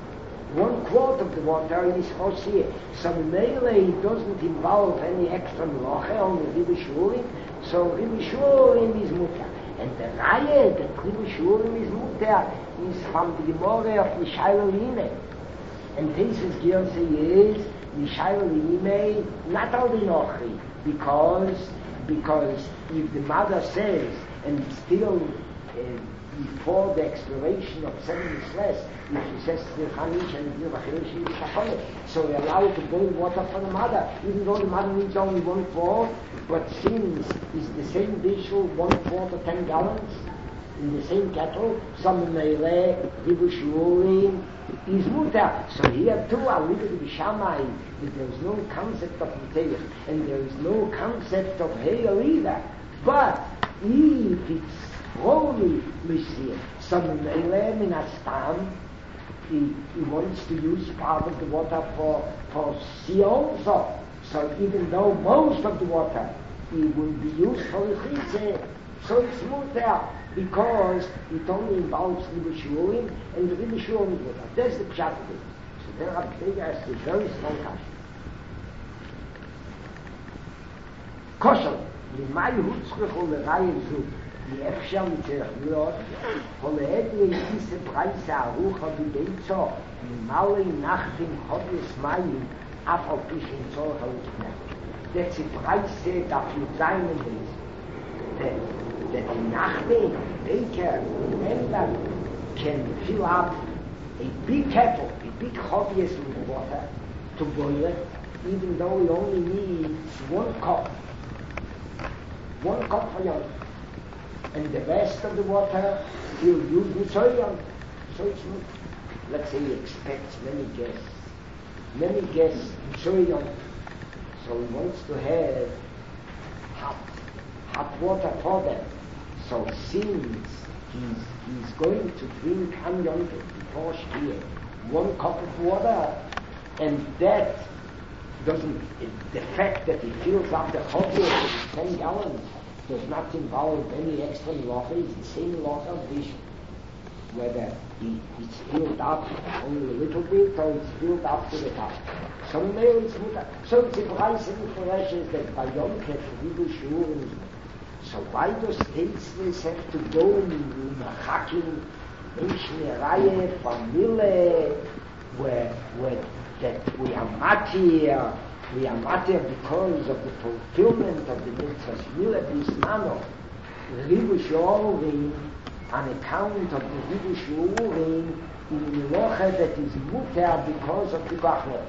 Speaker 2: one quart of the water is for Siyah. So Mele doesn't involve any extra melacha, only Ribi Shurim. So Ribi Shurim is mutar. And the Raya that Ribi Shurim is mutar is from the Gemara of Mishael Lime. And this is Gerse is Mishael Lime, not only Nochri, because, because if the mother says, and still uh, before the exploration of seven less, if she says to the Chamish and the Vachir, she is Shachonet. So we allow her to boil water for the mother, even though the mother needs only one quart, but since it's the same dish, one quart or ten gallons, in the same kettle, some Meireh, Ribu Shurim, is mutar. So here too, I'll leave it to Bishamai, that there is no concept of Muteich, and there is no concept of Heil either. But if it's holy Messiah, some Meireh min Astam, He, he wants to use part of the water for, for sea also. So even though most of the water it will be used for the chitze, so it's mutar, because it only involves Ribi Shurim, and the Ribi Shurim is mutar. That's the pshat of it. So there are big as the very strong kasha. Koshel, Limai Hutzrich ul Reihe Zug, die Efscher mit der Chliot, von der Edwe diese Preise Arucha Bibeitzo, die Maule Nacht im Chodles Mayim, af auf dich in Zorch ausgemerkt. Der sie Preise dafür sein ist, that die Nacht, Baker, Member can fill up a big kettle, a big Chodles with water to boil it, even though we only need one cup. One cup for you. And the rest of the water he'll use with soil. So it's not, let's say he expects many guests. Many guests in soil. So he wants to have hot, hot water for them. So since he's, he's going to drink Hamyon before Shkia, one cup of water, and that doesn't, the fact that he fills up the hot water with ten gallons does not involve any extra water. It's the same water of dish, whether he, it's filled up only a little bit or it's filled up to the top. So now it's mutar. So it's a price in the Koreshes that by Yom Kippur Ribu Shurim. So why does Tasteless have to go in Machakim, in Shneiraye, Famile, where, where that we are matir, we are matir because of the fulfillment of the mitzvahs Mila Bismano, Ribu Shurim, on account of the Ribu Shurim, in Milocha that is mutar because of the Bachlosh.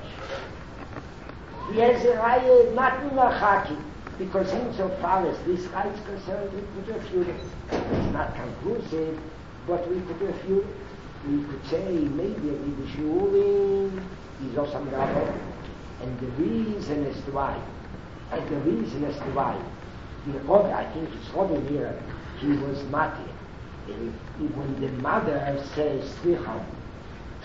Speaker 2: He has a Raya not in Machakim, because insofar as this Raya is concerned, we could refute it. It's not conclusive, but we could refute it. We could say maybe Ribu Shurim is also Rabbi, and the reason as to why, and the reason as to why, the Rabbi, I think it's Rabbi here, he was matir. When the mother says Slicham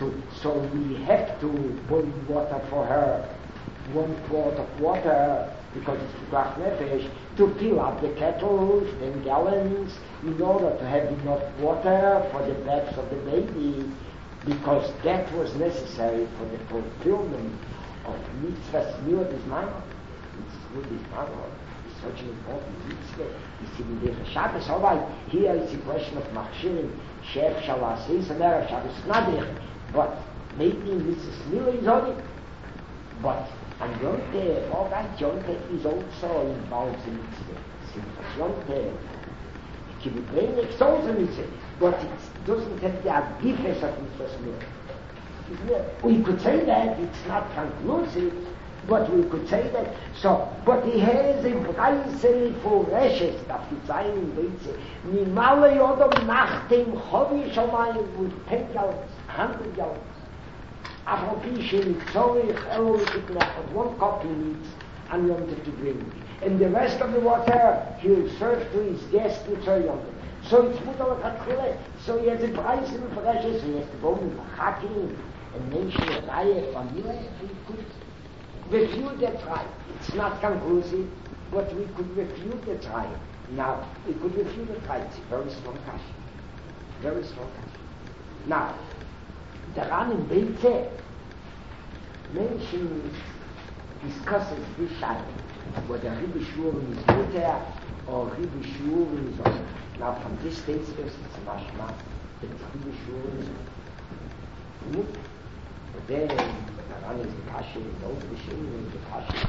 Speaker 2: to, so we have to boil water for her, one quart of water, because it's pikuach nefesh, to fill up the kettles, ten gallons, in order to have enough water for the baths of the baby, because that was necessary for the fulfillment of mitzvahs milah b'zmano. Mitzvah b'zmano is such an important mitzvah. It's in the Shabbos. Alright, here is a question of machshirim, shef shalassis and erev Shabbos nadich, but maybe mitzvahs milah is on it. But and Yonte, all right, Yonte is also involved in mitzvah. Simchas Yonte, it can be plain also mitzvah, but it doesn't have the adifes of mitzvahs milah. We could say that it's not conclusive, but we could say that. So, but he has a Breise for Reshes, that it's ein in Beitze. Nimale Yodom nach dem Chovi Shomayim with ten gallons, hundred gallons. Afropische mit Zorich, Elolichit Nechot, one cup he needs, and Yontif to drink. And the rest of the water, he will serve to his guests with Yontif. So it's Mutal Chatzile. So he has a Breise for Reshes, he has to go in Chakim, and mention a Reihe Familie, we could refute that right. It's not conclusive, but we could refute that right. Now, we could refute that right. It's a very strong question. Very strong question. Now, daran in Beitze, Menschen discusses this shayla, whether Rebbe Shurim is Mutter or Rebbe Shurim is on. Now, from this states it's a mashma that Rebbe Shurim is Mutter. But then, daran is the kasha, the old Bishim is the kasha.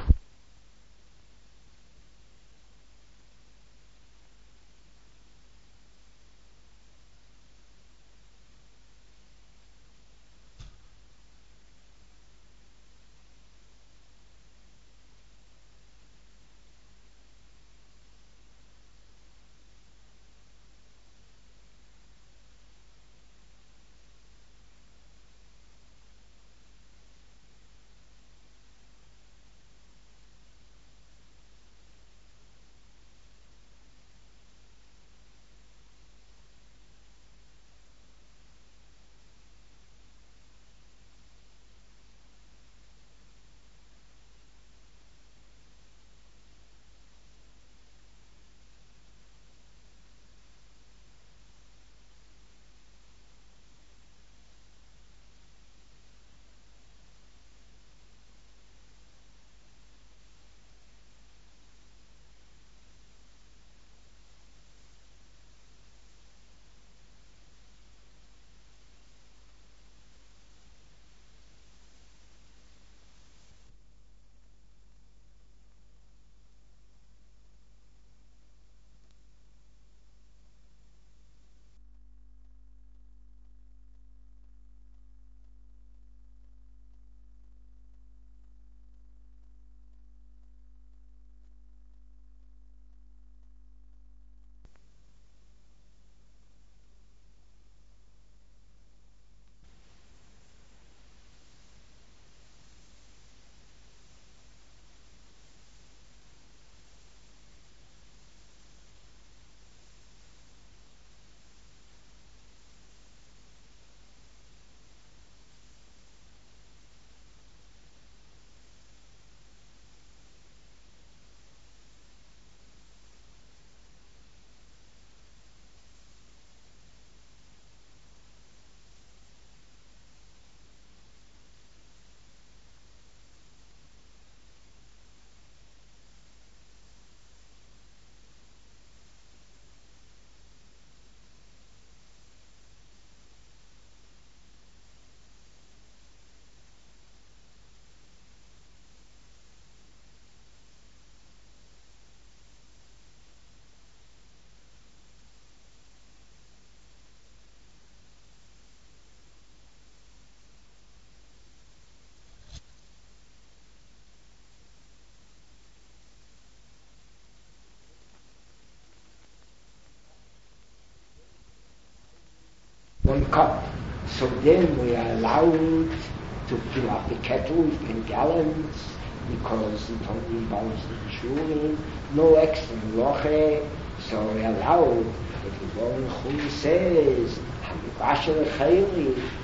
Speaker 2: One cup. So then we are allowed to fill up the kettle with ten gallons because it only involves the shurim, no extra loche. So we are allowed. But the Baruch Hu says, "Hamivasher chayli."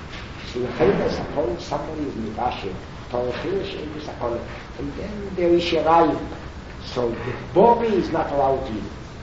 Speaker 2: So the Chayla, suppose somebody is Mivashe, Torah Chayla Sheikh Sakon, and then there is Shirayim. So the Bori is not allowed to eat.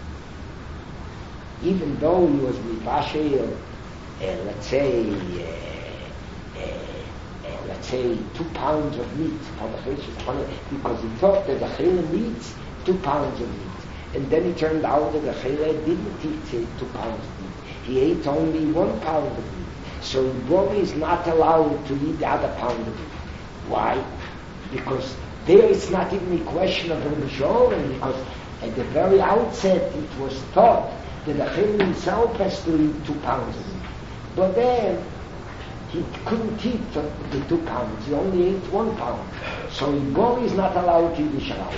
Speaker 2: Even though he was Mivashe, uh, uh, let's say, uh, uh, uh, let's say two pounds of meat for the Chayla Sakon, because he thought that the Chayla needs two pounds of meat. And then it turned out that the Chayla didn't eat two pounds of meat. He ate only one pound of meat. So Bori is not allowed to eat the other pound of meat. Why? Because there it's not even a question of Rabbi Sholem, because at the very outset it was thought that the Chayla himself has to eat two pounds of meat. But then he couldn't eat the, the two pounds, he only ate one pound. So Bori is not allowed to eat the Shalom.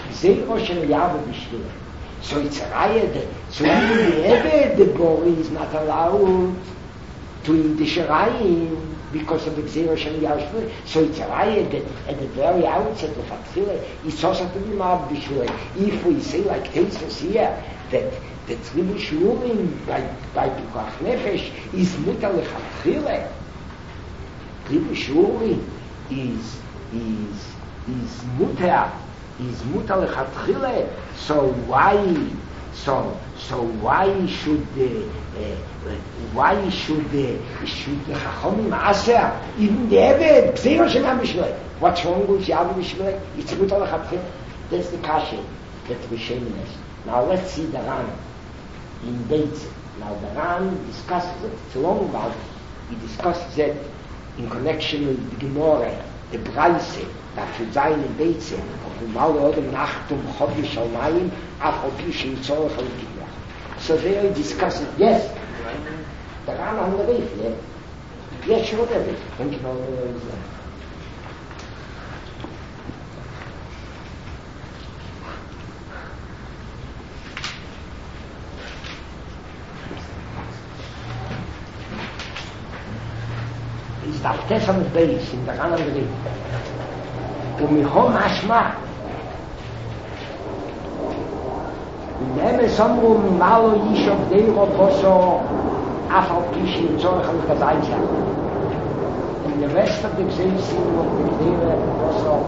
Speaker 2: So it's a riot. So even the Eved, the Bori, is not allowed to eat the Sharayim because of the Gzera Shem Yashvur. So it's a riot that at the very outset of Atchila, it's also to be mad b'shvur. If we say like Tesis here, that that Tzribu Shmurim by by Pikuach Nefesh is mutar lechatchila. Tzribu Shmurim is is is mutar. Is mutar lechatchila. So why? So so why should the uh, why should the should the Chachamim aser even the Eved Gzera Shem Yashvur? What's wrong with Yavim Yishvur? It's mutar lechatchila. That's the kasha that we shame is. Now let's see the Ran in Beitze. Now the Ran discusses it. It's a long about it. He discusses it in connection with the Gemara, the Braise, that should sein in Beitze, of the Mal Odem Nachtum Chodesh Almayim, Af Opi Shein Tzorech Al Kivyach. So there he discusses, yes, the Ran on the Reif, yeah? Yes, sure, the Reif. Thank you for the darf das am Beis in der anderen Rede. Und mir hom Aschma. Nehme Samru Malo Yishov Deiro Poso Afal Kishi und Zorach al Kazaitja. In the rest of the Gzeisi of the Deiro Poso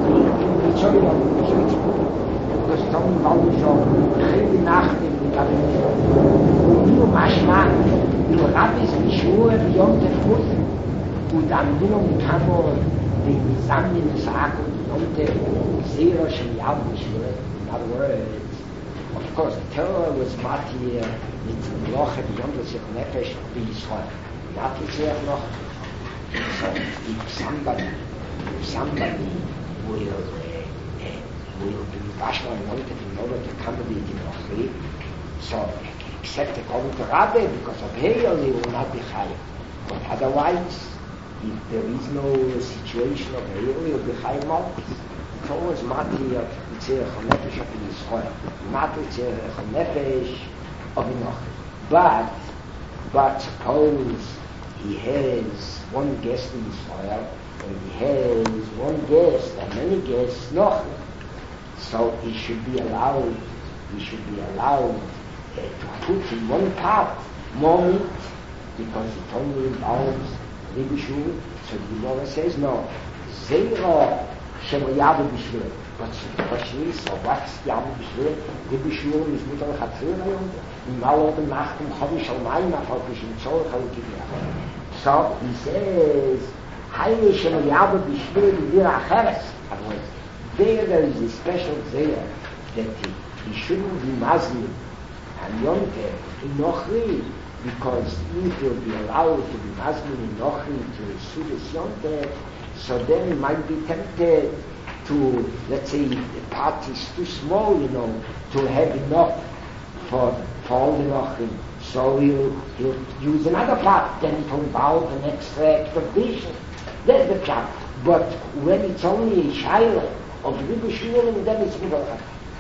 Speaker 2: in the Zorach al Kazaitja. Das Tom Malo Yishov Chedi Nachtim in Kabinetto. Und mir hom Aschma in Rabbis Mishur Beyond the Foot. Und am Dunum Kamor, the Zamnin Saak und the Gzera Shem Yashvur. In other words, of course, the Torah was Matir mit Meloche beyond the Sich Nefesh B'Yisrael. Not Yitzhak noch. So if somebody, if somebody will, uh, uh, will be Bashma anointed in order to come to the Meloche, so except according to Rabbi, because of Heil, he will not be Chayim. But otherwise, if there is no situation of Heil, he will be Chayim Malchus. It's always Matir Yitzhak Nefesh of Yisrael. Matir Yitzhak Nefesh of Enoch. But, but suppose he has one guest in Israel, and he has one guest and many guests, noch. So he should be allowed, he should be allowed uh, to put in one pot more meat, because it only involves Ribishur. So the Gemara says, no, Zera Shemayadu Bishvur. But the question is, so what's Yadu Bishvur? Ribishur is Mutar Chatzir, in Malodem Nachtum Chodesh Almayim, Afal Kishim Tzorech Al Kivyach. So he says, Haile Shemayadu Bishvur B'dir Acheres. Otherwise, there there is a special Zera that he, he shouldn't be Muslim and Yonke in Nochri, because if he'll be allowed to be Muslim in Nochri to Sudas Yonke, so then he might be tempted to, let's say, the pot is too small, you know, to have enough for, for all the Nochrim. So he'll, he'll use another pot, then it will involve an extract of dishes. That's the chap. But when it's only a Shaila of Ribishur, then it's Mubarak.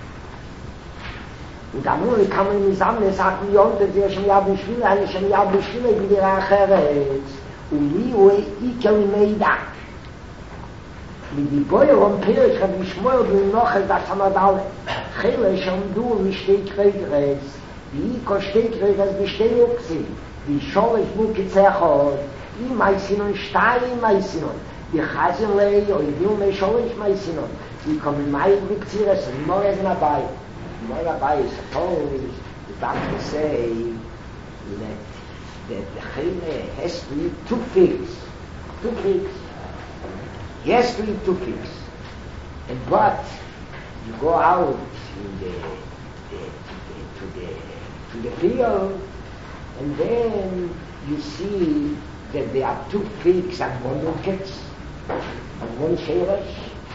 Speaker 2: Und da nur kann man nicht sammeln, sagt mir, und das ist schon ja beschwille, eine schon ja beschwille, wie der Acheres. Und wie, wo ich kann mir da. Mit die Bäuer und Pirch, hab ich schmöl, bin noch, das haben wir da, Chile, schon du, wie steht Kreigres, wie ich kann steht Kreigres, wie steht Uxi, wie Scholl ich nicht gezeichert, I Maisinon, Stein Maisinon. Die Chazelei, or die Wilme Scholisch Maisinon. Die kommen Mai mit Zires, and more is dabei. More dabei is supposed, the doctor say, that, that the Chile has to eat two figs. Two figs. He has to eat two figs. And but, you go out in the, the, to the, to the, to the field, and then you see that there are two figs and one wickets, and one sherish,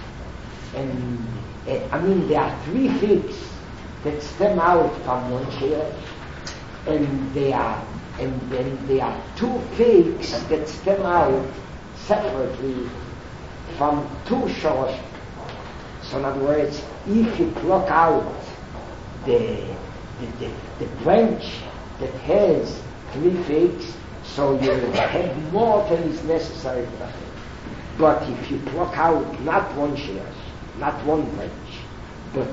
Speaker 2: and uh, I mean there are three figs that stem out from one sherish, and there are and then there are two figs that stem out separately from two shores. So in other words, if you pluck out the the, the, the branch that has three figs, so you have more than is necessary for the fig. But if you pluck out not one shears, not one branch, but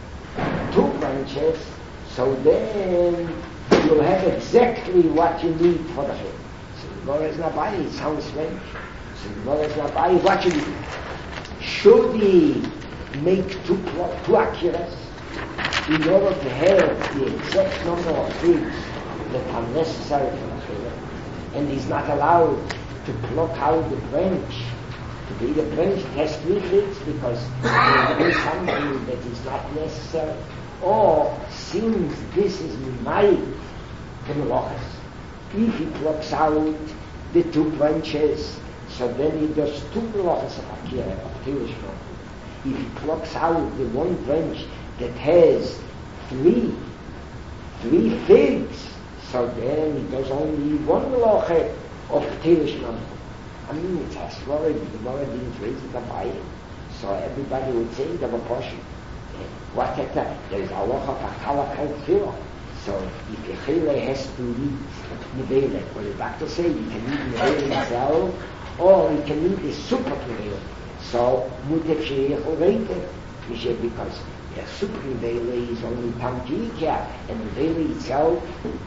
Speaker 2: two branches, so then you'll have exactly what you need for the fig. So the Gemara is not buying, it sounds strange. So the Gemara is not buying what you need. Should he make two, two akiras in order to have the exact number of figs that are necessary for the fig, and he's not allowed to pluck out the branch, to be the branch that has three figs because there is something that is not necessary, or since this is my the melachas, if he plucks out the two branches, so then he does two melachas of akira, of tilish. If he plucks out the one branch that has three, three figs, so then he does only one melacha of tilish. I mean, it's a story, the Gemara didn't raise it by it, so everybody would say it of a portion. What at that? There is a halacha of akala kal tefillah. So if a chile has to eat nevela, well, the doctor say you can eat nevela itself, or you can eat the super nevela. So mutef sheyechol reiter, because a super nevela is only tamjika, and nevela itself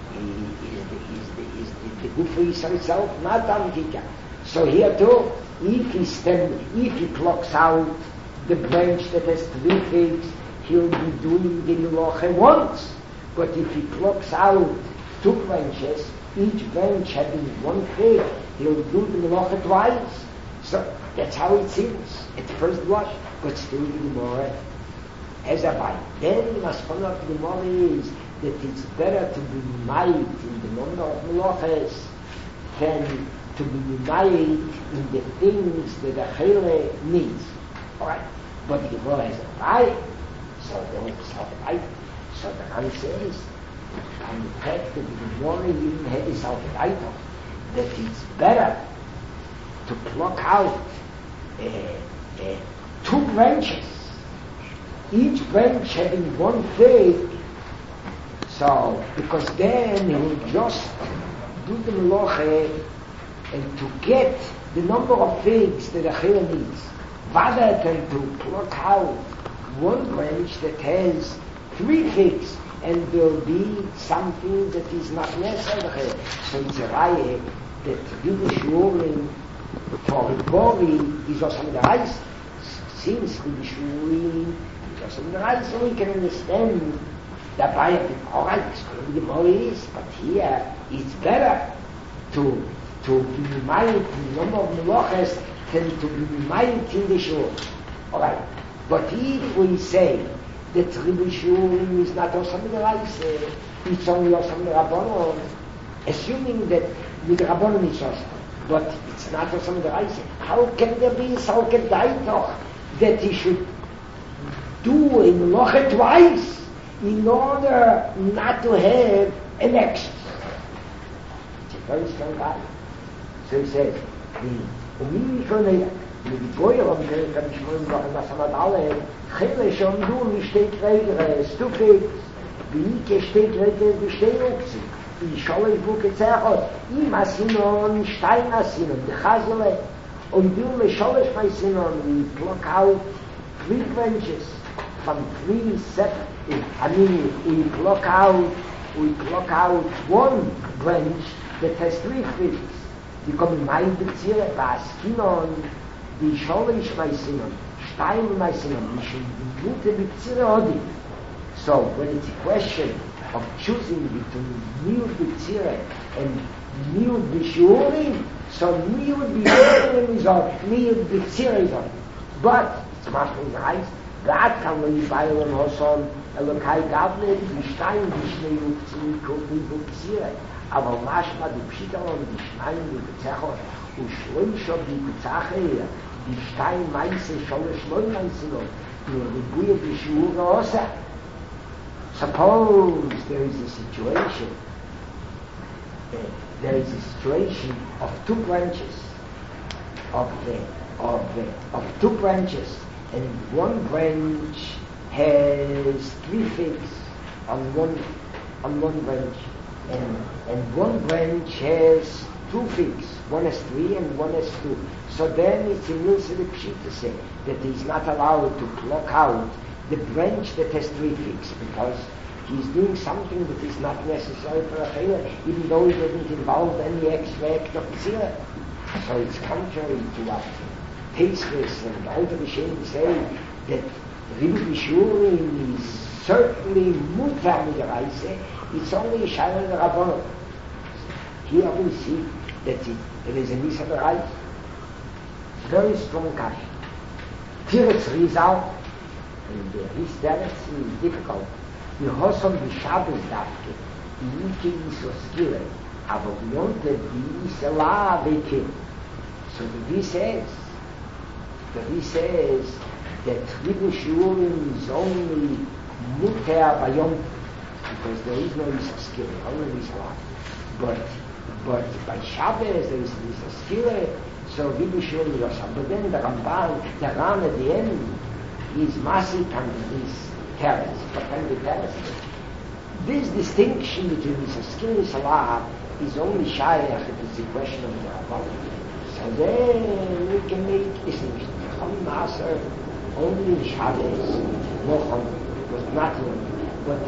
Speaker 2: is the is the is the, the gufa itself, not tamjika. So here too, if he stem, if he plucks out the branch that has three figs, he'll be doing the melacha once. But if he plucks out two branches, each branch having one fig, he'll do the melacha twice. So that's how it seems at first blush, but still the Gemara has a bite. Then the maskana of the Gemara is that it's better to be might in the number of melachas than to be united in the things that the chile needs. Alright? But the Gemara has a right, so then it's not a right. So the Ram says, on the fact that the Gemara even had this out of right, that it's better to pluck out uh, uh, two branches, each branch having one fig, so, because then he will just do the melacha and to get the number of figs that a chile needs, rather than to pluck out one branch that has three figs and there'll be something that is not necessary. So it's a raya that Yidush Shurim for the body is also in the rice. Since Yidush Shurim is also in the rice, so we can understand that by alright, the more is, but here it's better to to be mild in the number of melachas than to be mild in the shul. Alright, but if we say that Yidush Shurim is not also in the rice, it's only also in the Rabbanon, assuming that with the Rabbanon it's also, but it's not also in the rice. How can there be so gedaitoch that he should do a melacha twice in order not to have an excess? It's a very strong guy. So he says, the Umimi mit Goyram, der kann ich mal machen, was man alle Chile schon du, wie steht Regere, Stufig, wie ich steht Regere, wie steht Uxi. Ich schaue, ich buche Zerchot, im Asinon, Stein Asinon, die Chazele, und du, mich schaue ich bei Asinon, we pluck out three branches from three separate, I mean, we pluck out, we pluck out one branch that has three figs. die kommen mein Bezirk, was Kinon, die Schole ist mein Sinnen, Stein mein Sinnen, die schon die gute Bezirk Odi. So, when it's a question of choosing between new Bezirk and new Bishurim, so new Bishurim is on, new Bezirk is on. But, it's much more nice, God can leave Bayern Hoson, Elokai Gavne, die Stein, die Schnee, die Kuchen, die Bezirk. Aber manchmal die Pschitterung, die Schneien, die Bezecher, und Schlönscher, die Bezecher, die Stein meinse, schon ein Schlön meinse noch, nur die Buhe, die Schuhe, Osa. Suppose there is a situation, uh, there is a situation of two branches, of the, of the, of two branches, and one branch has three figs on one, on one branch. And, and one branch has two figs, one has three and one has two. So then it's in Nilsson Pshit to say that he's not allowed to pluck out the branch that has three figs because he's doing something that is not necessary for a chayla, even though he doesn't involve any extract of tzira. So it's contrary to what Tasteless and all the Rishonim say that Ribu Bishurim is certainly mutar midaraisa. It's only a shadow of the Rabbanah. Here we see that it, it is a Nisa Bereich. Very strong cash. Tiretz Rizal, and uh, his Teretz is difficult. The Hosom the Shabbos Davke, the Ike is so skilled, aber beyond the is a law veke. So the V says, the V says that Ribu Shurim is only mutar bayom, because there is no Yisa skill, only Yisa law. But, but by Shabbos there is Yisa skill, so Ribu Shurim is awesome. But then the Ramban, the Ram at the end, is massive and this terrace, but can be terrace. This distinction between Yisa skill and Yisa law is only Shayach if it's a question of the Ramban. So then we can make distinction. Chum Maser, only in Shabbos, no Chum, was not one. But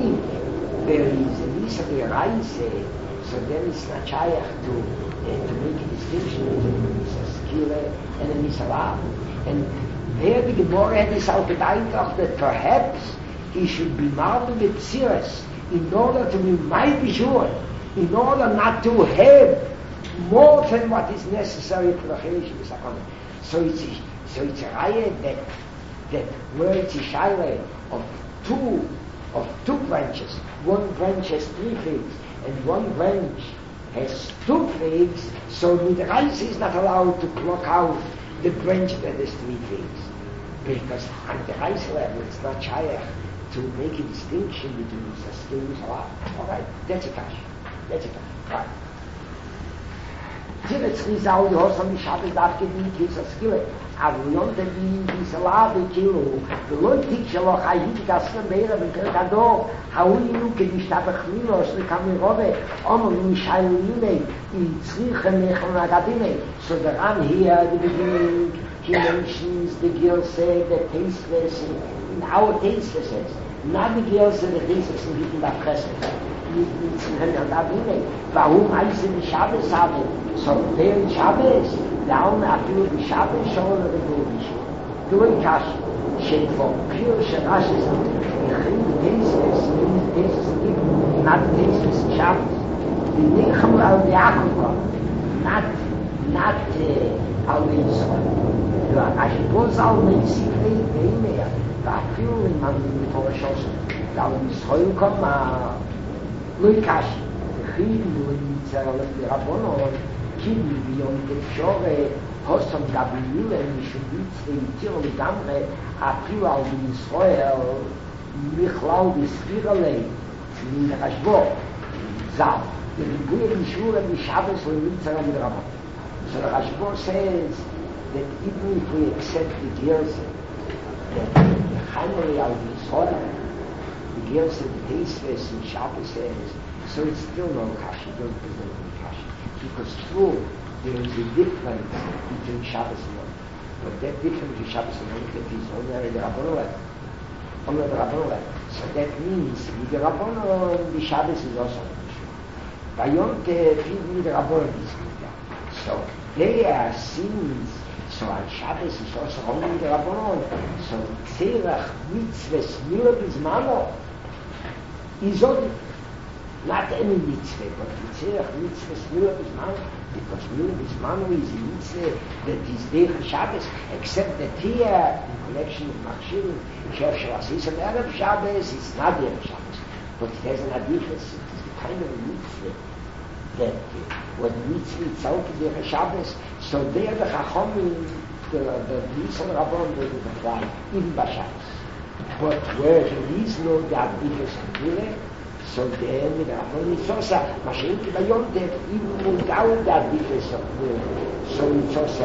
Speaker 2: if there is a Nisa Bereise, so then it's not Shayach to, uh, to make a distinction between a Nisa Skile and a Nisa Lav. And there the Gemara had this Alkedaitach that perhaps he should be marveled with Tziras in order to be mighty sure, in order not to have more than what is necessary for the Cheresh B'Sakon. So it's a, so it's a raya that, that where it's a Shaila of two of two branches. One branch has three figs, and one branch has two figs, so the rice is not allowed to pluck out the branch that has three figs. Because on the rice level, it's not shayach to make a distinction between the skill and salah. All right, that's a kash. That's a kash. Right. Tiretz Rizal, the Hossam Shabbos Davke Di Kisa Skille. Avlon de Di Salah de Kilo. The Lord teach you how you can stand there and can do how you can be stab khmino so can robe om mi shaylime in tzrichen mechon agadime. So the ram here the beginning he mentions the girl said the tasteless in our tasteless not the girl said the tasteless in the present. Warum heißen die Shabbos haben? So, der in Shabbos, down after the Shabbos schon oder durch. Du in Kasch, steht vor Pir Sherashes, ich kriege Testes, in Testes gibt, not Testes in Shabbos. Die Necham al Yaakov, not, not al Yisrael. Du hast bloß al Metzifei, der mehr, da viel in man mit Horschossen. Da al Yisrael kommt mal, Lui Kashi, Chim, Lui Zeralef, die Rabbonon, Kim, Bion, Kefshore, Hossam, Gabriel, Mishubitz, Leitir, Lidamre, Apiu, Al, Yisrael, Michlau, Bispirale, Min Rashbo, Zav, the Ribuye, Mishura, Mishabes, Lui Zeralef, the Rabbonon. So the Rashbo says that even if we accept the years, that finally Al, Yisrael, the girl said the tasteless in Shabbos says, so it's still no kashi, don't present any kashi. Because true, there is a difference between Shabbos and Yom. But that difference between Shabbos and Yom that is only the Rabbanon level. Only the Rabbanon level. So that means with the Rabbanon, the Shabbos is also By Yom Tov, with the Rabbanon is So there seems, so on Shabbos is also only the Rabbanon. So Tzerach mitzvah smila bizmano is only not any mitzvah, but Tzerach mitzvah smila bizmano, because smila bizmano is a mitzvah that is there for Shabbos, except that here, in connection with Machshirim, Shef Shalassis and Erev Shabbos, it's not there for Shabbos, but it has an difference. It is the kind of a mitzvah that uh, when the mitzvah itself is there for Shabbos, so there the Chachomim, the the Nisan Rabban doesn't apply, even by Shabbos. But where there is no that difference in Mille, so then the Rabban is also, Mashiach by Yom Tov, even without that difference of Mille, so it's also,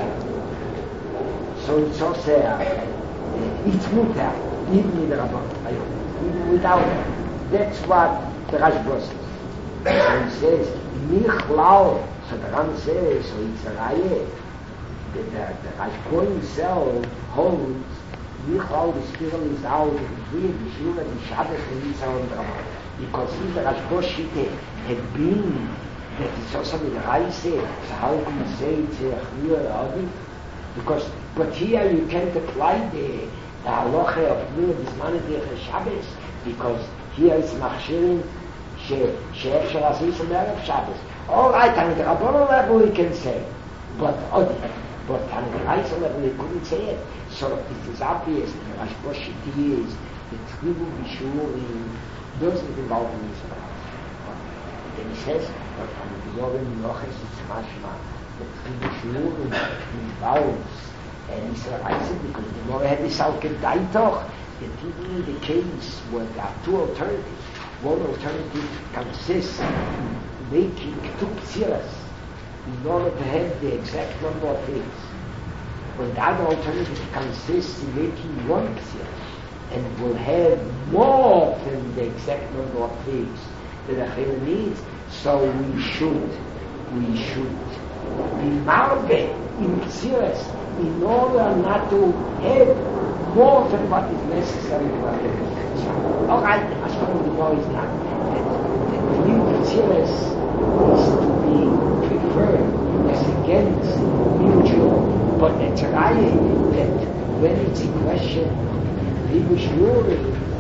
Speaker 2: so it's also, uh, it's mutter, even in the Rabban by Yom Tov, even without that. That's what the Rashba says. So he says, Michlal, so the Ram says, so it's a Raya, the, the, the Rashba himself holds, Michlal, the spiral is out, the Friya, the Shura, the Shabbos, and it's on the Rabban. Because if the Rashba Shite had been, that it's also with the Raya, so how can you say it's a Friya Adi? Because, but here you can't apply the, the halacha of Mila, this man is Shabbos, because here it's Machshirim, She'ef Shalassis and Erev Shabbos. All right, on the Rabbanon level we can say, but Odi, but on the Reisa level we couldn't say it. So it is obvious that the Rashba Shiti is the Tribu Bishurim doesn't involve in this problem. Then he says, but on the Yorim Noches it's Mashma, the Tribu Bishurim involves, and he said, I said, because the Mora had this Alket Daitoch, that even in the case where there are two alternatives, one alternative consists in making two psiras in order to have the exact number of things. When the other alternative consists in making one psira and will have more than the exact number of things that a chayla needs, so we should, we should be marve in psiras in order not to have more than what is necessary for the Psiras. All right, as far as we know is not that the new Psiras is to be preferred as against mutual, but it's a right that when it's a question of Ribush Yuri,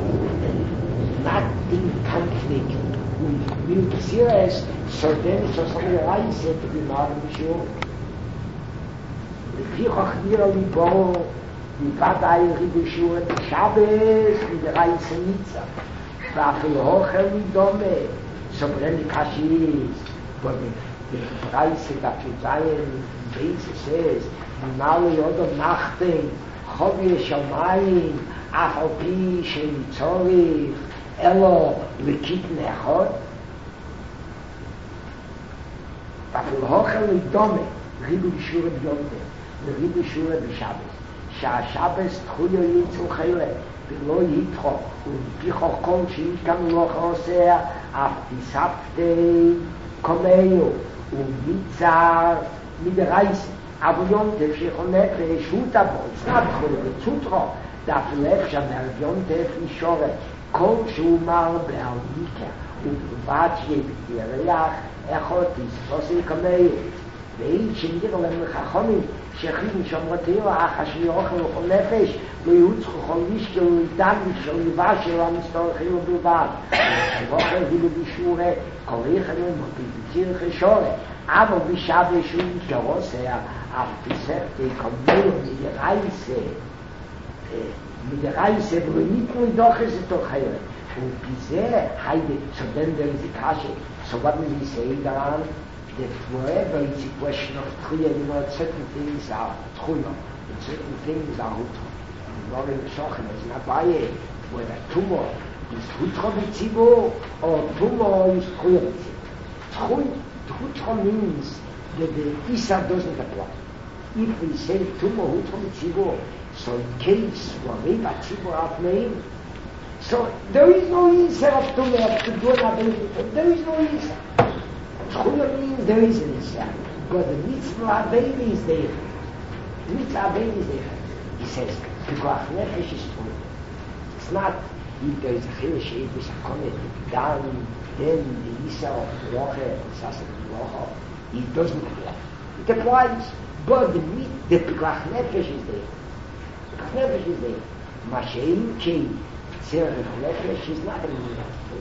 Speaker 2: not in conflict with new Psiras, so then it's also the right said to be not Ribush Yuri. The Pichach Nira Libo, die Vadai Ribishur, die Shabbos, und der Reise Nitza. Wafel Hochel und Dome, so brennt die Kashi ist, wo die Reise dafür sein, Jesus ist, und alle Jodom Nachten, Chobi Shamayim, Afalpi, Shemitzorich, Elo, Lekiten Echot. Wafel Hochel und Dome, Ribishur und Yodom, Ribishur und Shabbos. שהשבס תחויו יצאו חילה ולא יתחו ולפיכו כל שישכם לא חוסר אף תספתי קומיו ומיצר מדרייס אבל יונטף שיכול נפש הוא תבוא צנעת תחויו וצוטרו דף לב שמר יונטף אישורת כל שהוא מר בעלמיקה ובלבד שיהיה בירח איכות תספוסי קומיו ואין שנדיר להם לחכונים שכין שומרתיו החשבי אוכל וכל נפש לא יוצחו כל מישקל ולדן ושל לבשל המסתור חילו בלבד ואוכל הילו בישורי כל איכלים ופיציר חשורי אבל בשעה בשום גרוסיה אף תספתי קומנו מדרייסה מדרייסה ולניתנו לדוח איזה תוחרת ובזה היידה צודן דריזי קשה so what will he say daran? That wherever it's a question of Tchuyah, you know, certain things are Tchuyah, and certain things are Hutro. And not in the Shochem, it's not by it, whether Tumor is Hutro B'tzibur, or Tumor is Tchuyah B'tzibur. Hutro means that the Isa doesn't apply. If we say Tumor Hutro B'tzibur, so in case where Reba Tzibur are named, so there is no Isa of Tumor to do it, there is no Isa. Tchuyah means there is an Isa, but the mitzvah baby is there. The mitzvah baby is there. He says, because nefesh is Tchuyah. It's not if there is a chilish eibus hakomet down, then the Isa of Roche, the Sasa of Roche, it doesn't apply. It applies. But the meat, the Pikuach Nefesh is there. Pikuach Nefesh is there. Mashein Kei, Tzerech Nefesh is not a meat.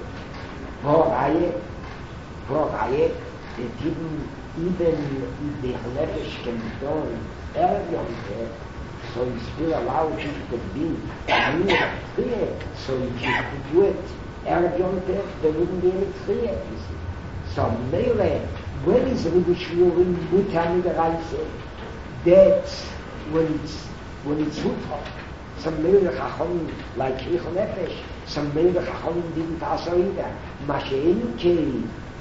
Speaker 2: Voraye, Voraye, they didn't even if the Nefesh can be done early on there, so you still allow people to be near clear, so if you could do it early on there, there wouldn't be any clear, you see. So Mele, when is Rebbe Shmuel Mutar Midaraisa? That's when it's when it's Mutar. Some Mele Chachom like Kricho Nefesh, some Mele Chachom didn't also either. Mashein Kei,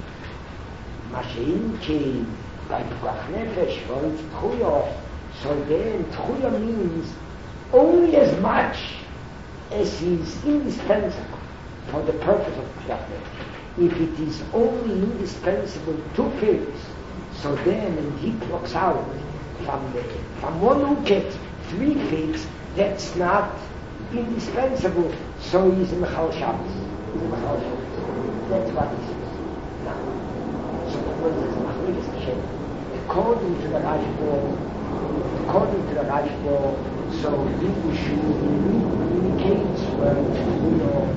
Speaker 2: Mashein Kei, like Pikuach Nefesh, or it's Tchuyo. So then Tchuyo means only as much as is indispensable for the purpose of Pikuach Nefesh. If it is only indispensable two pigs, so then and he plucks out from the from one uket three figs, that's not indispensable, so he's in Mechal Shabbos. He's in Mechal Shabbos. That's what he says. Now, so what is this Machlekes Hashem? According to the Rashba, according to the Rashba, so Ribushu indicates where you know,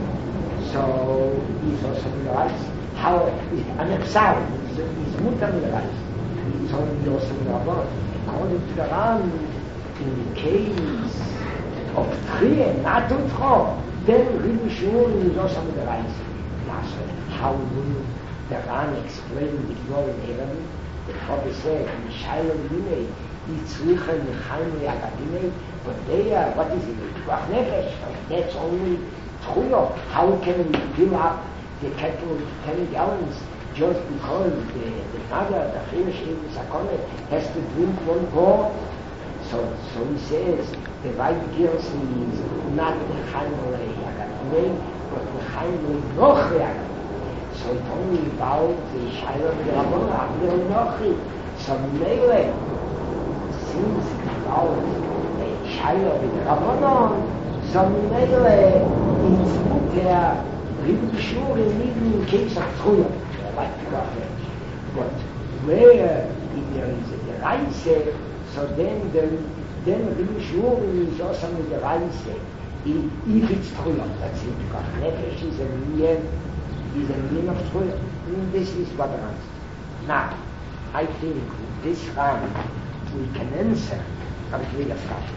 Speaker 2: so he's also in the rice. How, an Epsal, he's Mutar in the rice. He's only also in the Rabban. According to the Ran, in the case of Trier, not Utro, then Ribushu is also in the rice. That's how will the Ran explain the Gemara in Erevin? The Prophet said, Mishayel Yinei, Yitzricha Nechaim Yagadinei, but they are, what is it? Pikuach Nefesh, that's only Tchuyo. How can we fill up the kettle with ten gallons just because the, the mother, the Chirish Evis Hakone, has to drink one quart? So, so he says, the right Gerson is not Nechaim Yagadinei, but Nechaim Noch Yagadinei. So it only involves the Shaila of the Rabbanah, Abdel Nochi. So Mele, since it involves the Shaila of the Rabbanah, so Mele, it's Mutter, Ribbe Shur, even in case of Tchuyo, like Prophet. But where if there is a Deraise, so then there, then Ribbe Shur is also a Deraise. If it's Tchuyo, that's it, because Nefesh is a million, is a mean of Tchuyo. This is what I answer. Now, I think with this round we can answer a big question.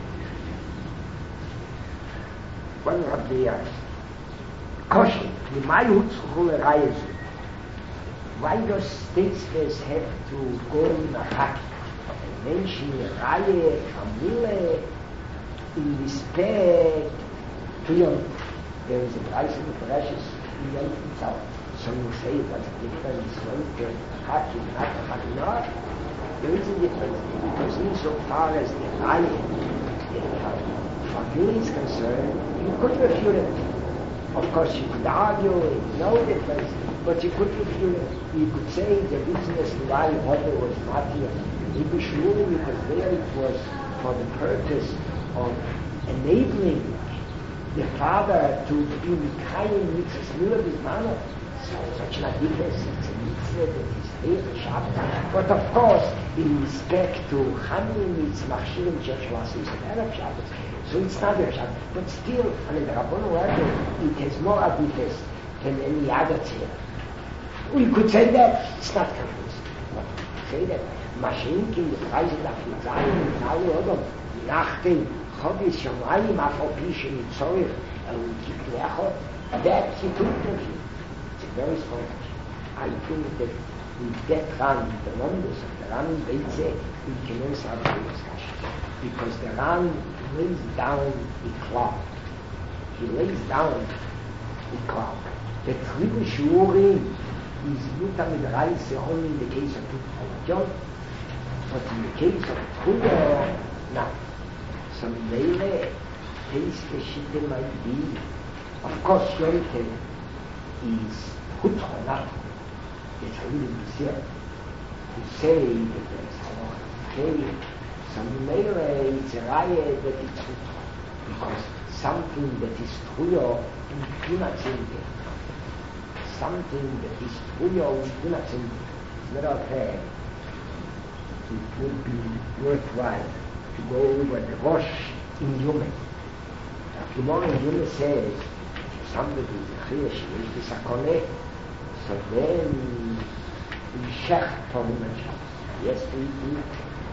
Speaker 2: One of the years, Koshi, the Mayut Chulerayes, why does statesmen have to go in a hack? A mention, a Raye, a Mille, in respect to your, there is a price in the precious. So you say what's the difference when the hack is not a hack not? There is a difference because insofar as the eye, the family is concerned, you could refute it. Of course you could argue it, no difference, but you could refute it. You could say the business why Hodder was not here. You could sure because there it was for the purpose of enabling the father to be Mikayim mitzvahs mila bismano. So such a difference, it's a mitzvah that is here, Shabbat. But of course, in respect to Chanim, it's Machshirim Sheshvasis and Arab Shabbat. So it's not Arab Shabbat. But still, I mean, the Rabbanu Rebbe, it has more adifes than any other tzir. We could say that, it's not confusing. Say that, Mashinkin, the price of the Zayin, and all the other, nachdem, Chodis Shamayim Afopishim Yitzorich El Yikleachot, that he took to him. It's a very strong question. I think that with that Ran, the numbers of the Ran Beitze, we can answer our discussion. Because the Ran lays down the cloud. He lays down the cloud. The Tribu Shurim is Mutar Midaraisa only in the case of Tchuyo, but in the case of Tchuyo, now. So Mele, taste the Shitte might be, of course, Yontel is Hutchonat. It's really easier to say that there is Halach. Okay, so Mele, it's a Raya that it's Hutchon, because something that is Tchuyo, we do not think it. Something that is Tchuyo, we do not think it. It's not okay. it would be worthwhile to go over the Rosh in Yuma. The Gemara in Yuma says, if somebody is a Chiyah, she is the Sakone, so then we shech for him and Shabbos. Yes, we do.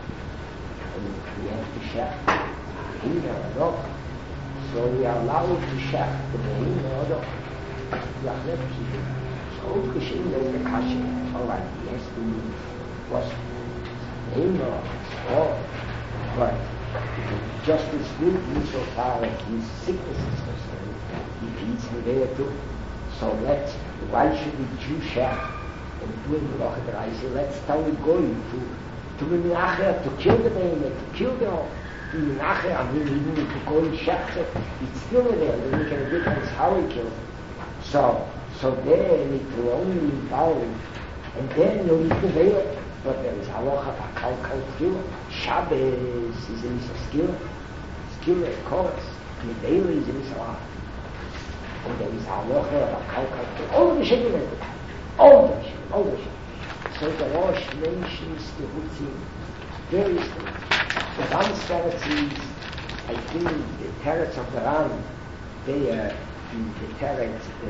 Speaker 2: And we have to shech Behemoth or dog. So we are allowed to shech the Behemoth or dog. We are left to do. So geschehen in the Kasche, all right, yes, we was Behemoth or but just as good insofar as his sickness is concerned, if he's in there too. So let's, why should we Jew shech and doing the Loch Reise? Let's tell we going to to be Menacher, to kill the Behemoth, to kill the to be Menacher, I mean even to go in shech, it's still there, then we can difference how he killed. So so then it will only involve, and then you'll need to veil it. But there is halacha for kal kal skill. Shabbos is a misa skill. Skill of course. Medela is a misa law. And there is halacha for kal kal skill. All the shit in it. All the shit. All the shit. So the Rosh mentions the Hutzim various things. The Ram Steretz is, I think, the Teretz of the Ram, there is the Teretz that,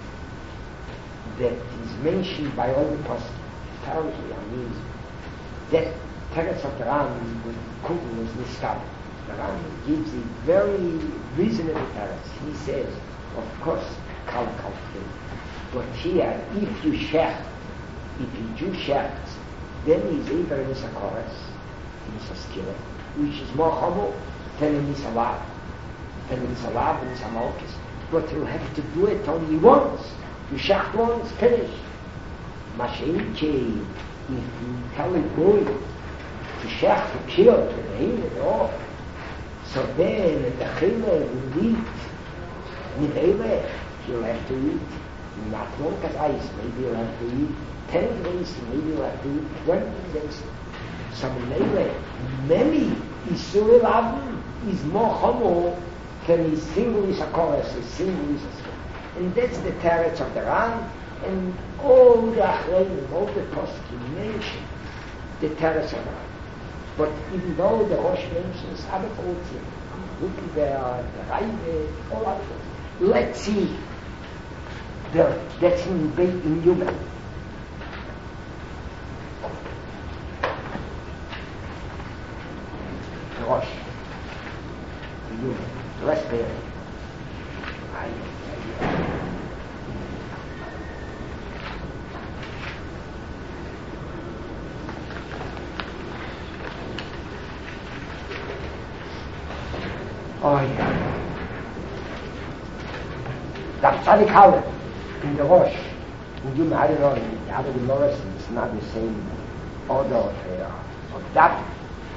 Speaker 2: that is mentioned by all the Poskim. Apparently, I mean, that Teretz of the Ram when Kugel was Niskab. The Ram gives a very reasonable Teretz. He says, of course, Kal Kal Kil. But here, if you shech, if you do shech, then he's either in a chorus, in a skiller, which is more humble than in a lab, than in a lab and in a malchus. But you have to do it only once. You shech once, finish. Mashenke, if you tell a boy to shech, to kill, to name it off, so then the chile will eat, nivele, he'll have to eat, not long as ice, maybe he'll have to eat ten days, maybe he'll have to eat twenty days. So nivele, many Yisrael Avim is more homo than his single Isakoras, his single Isakoras. And that's the Teretz of the Ram, and all the Achreinim, all the Poskim mention the Teretz of the Ram. But even though the Rosh mentions other Poskim, Gutenberg, the Reibe, all other Poskim, let's see, the, that's in Beit in Yuma. The Rosh, in Yuma, the rest there. Oh yeah. That's Tzadik Halle in the Rosh. In Yuma, I don't know, in the other Gemara, it's not the same order of, uh, of that.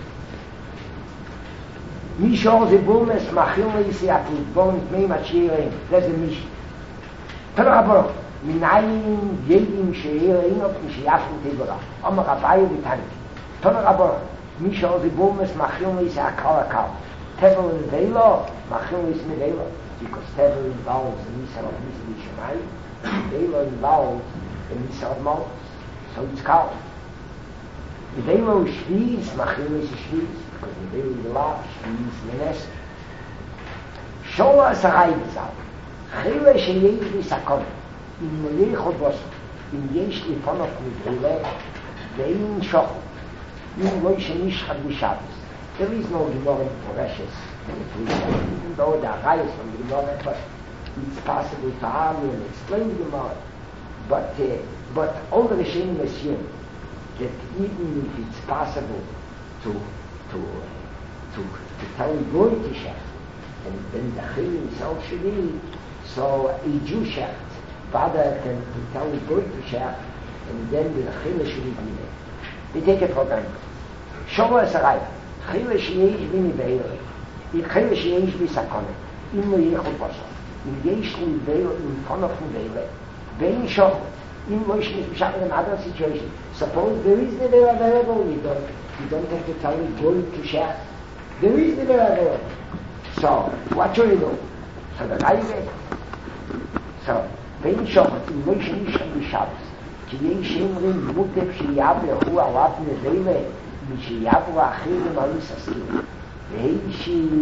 Speaker 2: Mishor ze bulmes machil leisi atibon mei machirin. That's the Mish. Trabo minayin yedim she'irin of mishiyafin tegora. Omar Abayu vitani. Trabo mishor ze bulmes machil leisi akal akal. Tevel in Vela, machil leisi Vela, because Tevel involves the Misa of Misa Yishamai. Vela involves the Misa of Malchus. So it's called. The Vela is Shviz, machil leisi Shviz. Because the Vela is love, Shviz Menes. Shola Sarai Bizal. Chile sheyesh bisakon. In Molei Chodbos. In yesh lifonot Vela. Vein Shoch. In Loi Shenishchad B'Shabbos. There is no Gemara in Porashes, even though the Arayos from the Gemara, but it's possible to argue and explain the Gemara. But, uh, but all the Rishonim assume that even if it's possible to to to, to tell a boy to shech, and then the Chil himself should eat, so a Jew shecht, father can to tell a boy to shech, and then the Chil should eat with it. They take it for granted. Shomo Esarayah. Chile sheyesh b'ni be'erei. In chile sheyesh b'sakone. In lo yechol basar. In yesh li be'er in fonof be'erei. Be'in shoch. In lo yeshnish b'shach in another situation. Suppose there is the be'er available. You don't, you don't have to tell me going to shech. There is the be'er available. So, what should you do? So the guy said. So, be'in shoch. In lo yeshnish b'shach. כי יש אומרים מוטב שיעבר הוא עליו נבלה משיעברו אחרים מריס הסכים. והיא she,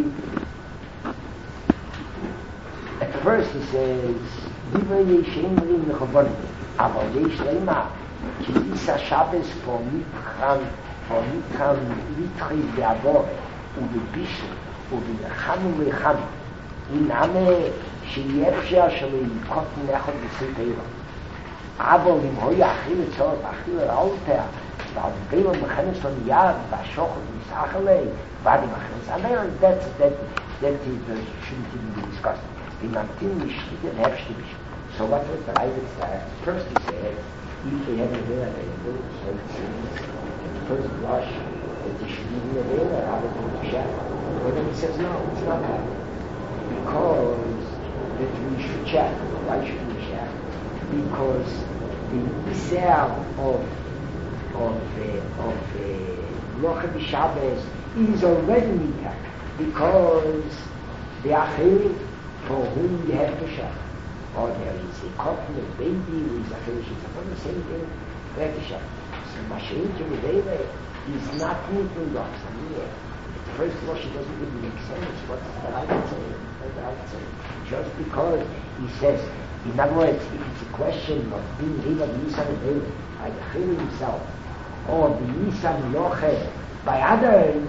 Speaker 2: at first he says, דיבר ישעים רים לכבון, אבל יש למה, כי איסה שבס פה מתחם, פה מתחם מתחי בעבור, ובבישל, ובנחם ולחם, אינמה שיהיה אפשר שלא יקות מלאכות בסית אירו. אבל אם הוא יאכיל את צורך, אכיל את אלתר, ועל בילה מכנס לו מיד, והשוחד מסך עלי, ועד עם הכנס. And there, that's, that, that is, uh, shouldn't even be discussed. The Mantin Mishkit and Hefshtibish. So what was the Ravid said? First he said, if they have a veil available, so it seems, the first blush, that they should even a veil, rather than the chef. But then he says, no, it's not that. Because that we should check. Why should we check? Because the Isser of of uh, of Locha uh, Shabbos is already mitak, because the Achil for whom you have to check, or there is a couple of baby who is Achil, she's upon the same thing, we have to check. So Mashiach Yudeva is not moving dogs. I mean, at first blush it doesn't really make sense. What's the right saying? What's the right saying? Just because he says, in other words, if it's a question of being Riva Yisam Yudeva by the Achil himself, or the Yisam Yoche by others,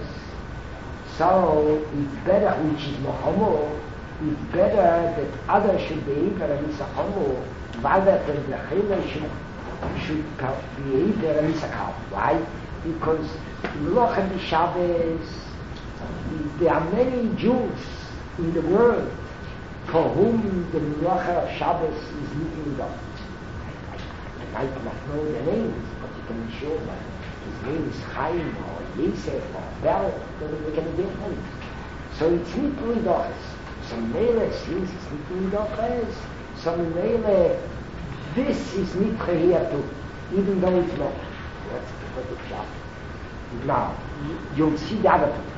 Speaker 2: so it's better, which is Mohomo, it's better that others should be able to Yisachomo rather than the Achil should, should be able to Yisachal. Why? Because in Locha Shabbos, there are many Jews in the world for whom the Melacha of Shabbos is meeting God. I might not know the names, but you can be sure that his name is Chaim or Yosef or Bel, doesn't make any difference. So it's meeting God. Some Mele sees it's meeting God. Some Mele, this is Mikra here too, even though it's not. That's the good job. Now, you'll see the other two.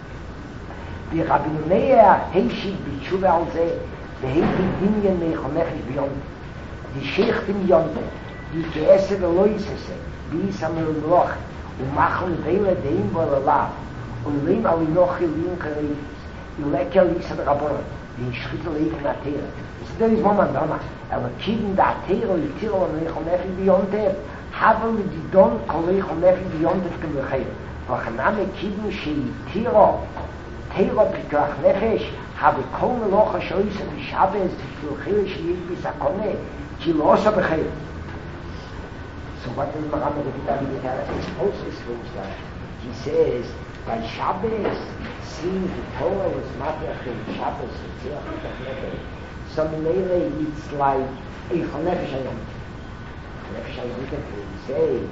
Speaker 2: Die Rabbinu Meir heishit b'tshuva al zeh, v'heiti dinyen meichonechish b'yonte. Die Sheichtim yonte, die ke'ese v'loisese, b'yisam el-loch, u'machon vele deim v'olalav, u'leim al inochi l'in kareifis, u'lekel yisad rabon, v'yishchit l'eik na'tera. So there is one mandana, el kidin da'atera l'tiro meichonechish b'yonte, havel l'didon kol meichonechish b'yonte f'kem l'cheir. V'chaname kidin she'itiro, Teira Pitrach Nefesh, habe kol melocha shoyse b'Shabbos, t'shluchir sheyid b'sakone, ki lo osa b'cheir. So what does Maram repeat on the Torah? It's also supposed that he says, by Shabbos, seeing the Torah was matrach in Shabbos, Tzirach Pitrach Nefesh, so Meile it's like, Eichel Nefesh Hayom. Nefesh Hayom, we say,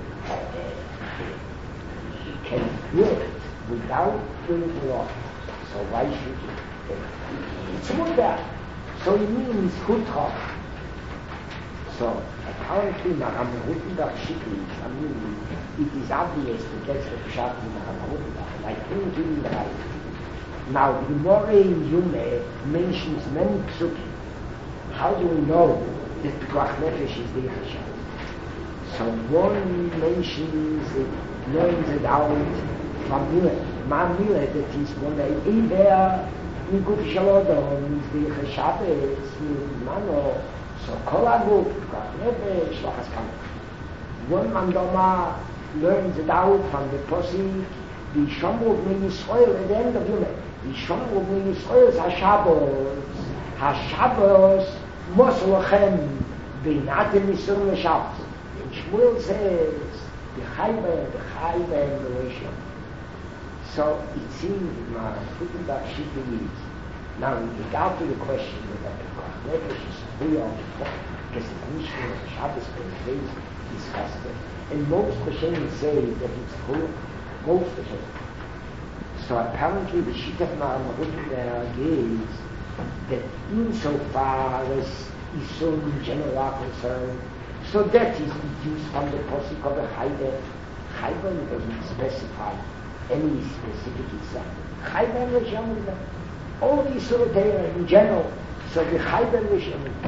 Speaker 2: he can do it without doing the law. So why should you? It's mutter. So it means hutra. So apparently Maram Rutenberg Shikli, I mean, it is obvious that that's the Pshat in Maram Rutenberg. And I think he is right. Now, the Gemara in Yume mentions many psukim. How do we know that Pikuach Nefesh is the Yechashah? So one mentions it, learns it out from Miller. Ma Miller, that is one a Eber, Miguf Shalodon, is the Yechashabes, Mano, so Kolaguf, Pikuach Nefesh, Shvachas Kamek. One Mandoma learns it out from the Posik, the Shomru Bnei Yisrael at the end of Yume. The Shomru Bnei Yisrael is HaShabbos. HaShabbos Mos Lochem Beinatem Yisrael L'Shabbos. And Shmuel says, the Chayben, the Chayben, the Leishon. So it seems, my Rutenberg Shikli is, now in regard to the question whether the Pikuach Nefesh is free or before, because the Mishnah of Shabbos is discussed it. And most Rishonim say that it's full, most Rishonim. So apparently the Shittat Maram Rutenberg is that insofar as Yisrael in general are concerned, so that is deduced from the Posik of the Chayben. Chayben doesn't specify any specific Yisrael. Chayben L'Shem, all the Yisrael in general, so the Chayben L'Shem.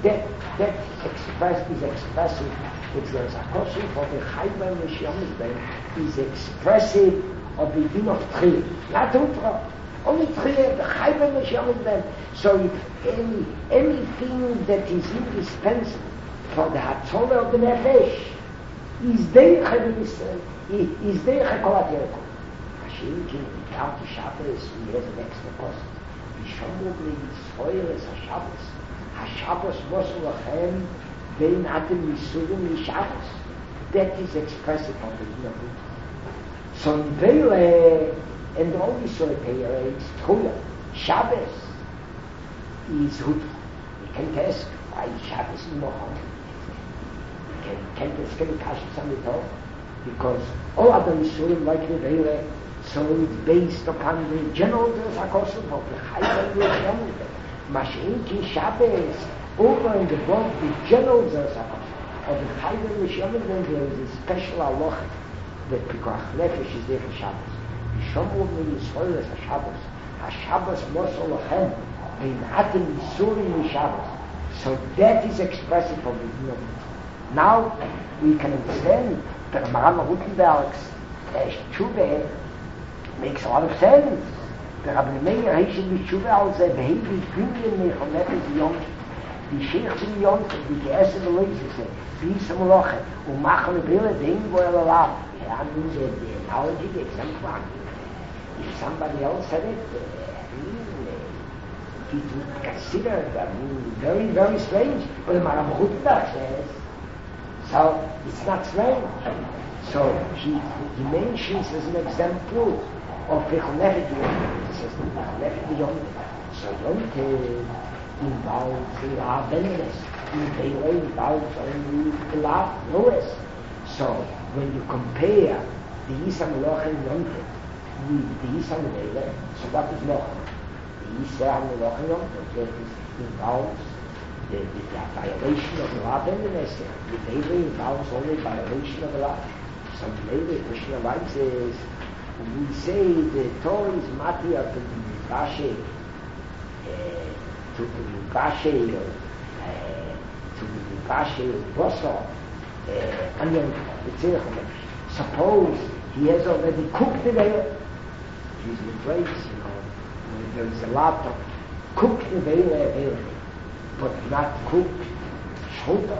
Speaker 2: that that express is expressive. It's the Zakoshin for the Chayban Mishiyamizben is expressive of the din of Tchiyah. Not Utra. Only Tchiyah, the Chayban Mishiyamizben. So if any, anything that is indispensable for the Hatzolah of the Nefesh is Deicha is Deicha Kolat Yerko. Hashem Kim, without the Shabbos, he has an extra cost. Vishomu B'nei Yisroel is HaShabbos. HaShabbos Mosu Lachem Vein Atem Yisurim Yishabbos. That is expressive of the din of Utra. So in Vele, and only so a Peir, it's Tchuyah. Shabbos is Utra. You can't ask why Shabbos is Mohammed. You can't ask any Kashis on the top. Because all other Yisurim like the Vele, so it's based upon the general Zakosim of the Chayim and the Yom. Mashiach Shabbos, over and above the general Zakosim of the Chayim and the Yom, then there is a special halacha that Pikuach Nefesh is there for Shabbos. Yishomu B'nei Yisroel is HaShabbos. HaShabbos Mosol Lachem Vein Atem Yisurim Yishabbos. So that is expressive of the din of Utra. Now we can understand that Maram Rutenberg's Tshuva makes a lot of sense. The Rabbi Meir Heishel B'Tshuva al Zeh V'hei B'Gimlin Mechol Nefesh Yom die Sheikh Zim Yom die Geesse Beloise B'Yisam Loche U'machal B'Ele Dein Bo El Alav. I mean the, the analogy, the example. If somebody else said it, uh, I mean, uh, it would consider, I mean, very, very strange. But the Maram Rutenberg says, so it's not strange. So he, he mentions as an example of Pechol Nefesh Yom. He says, Pechol Nefesh Yom. So Yom involves the Lav Benedus. In Beile involves only the Lav Lois. So when you compare the Yisam Meloch and Yom with the Yisam Meloch, so what is Meloch? The Yisam Meloch and Yom that involves the, the, the violation of the law and the Nesser. The Beile involves only violation of the law. So Beile, Krishna writes is, we say the Torah is matir to the Mibashe, to the Mibashe, to the Mibashe Boso, onion, suppose he has already cooked the veil. He's in place, you know, there is a lot of cooked the veil available, but not cooked shota.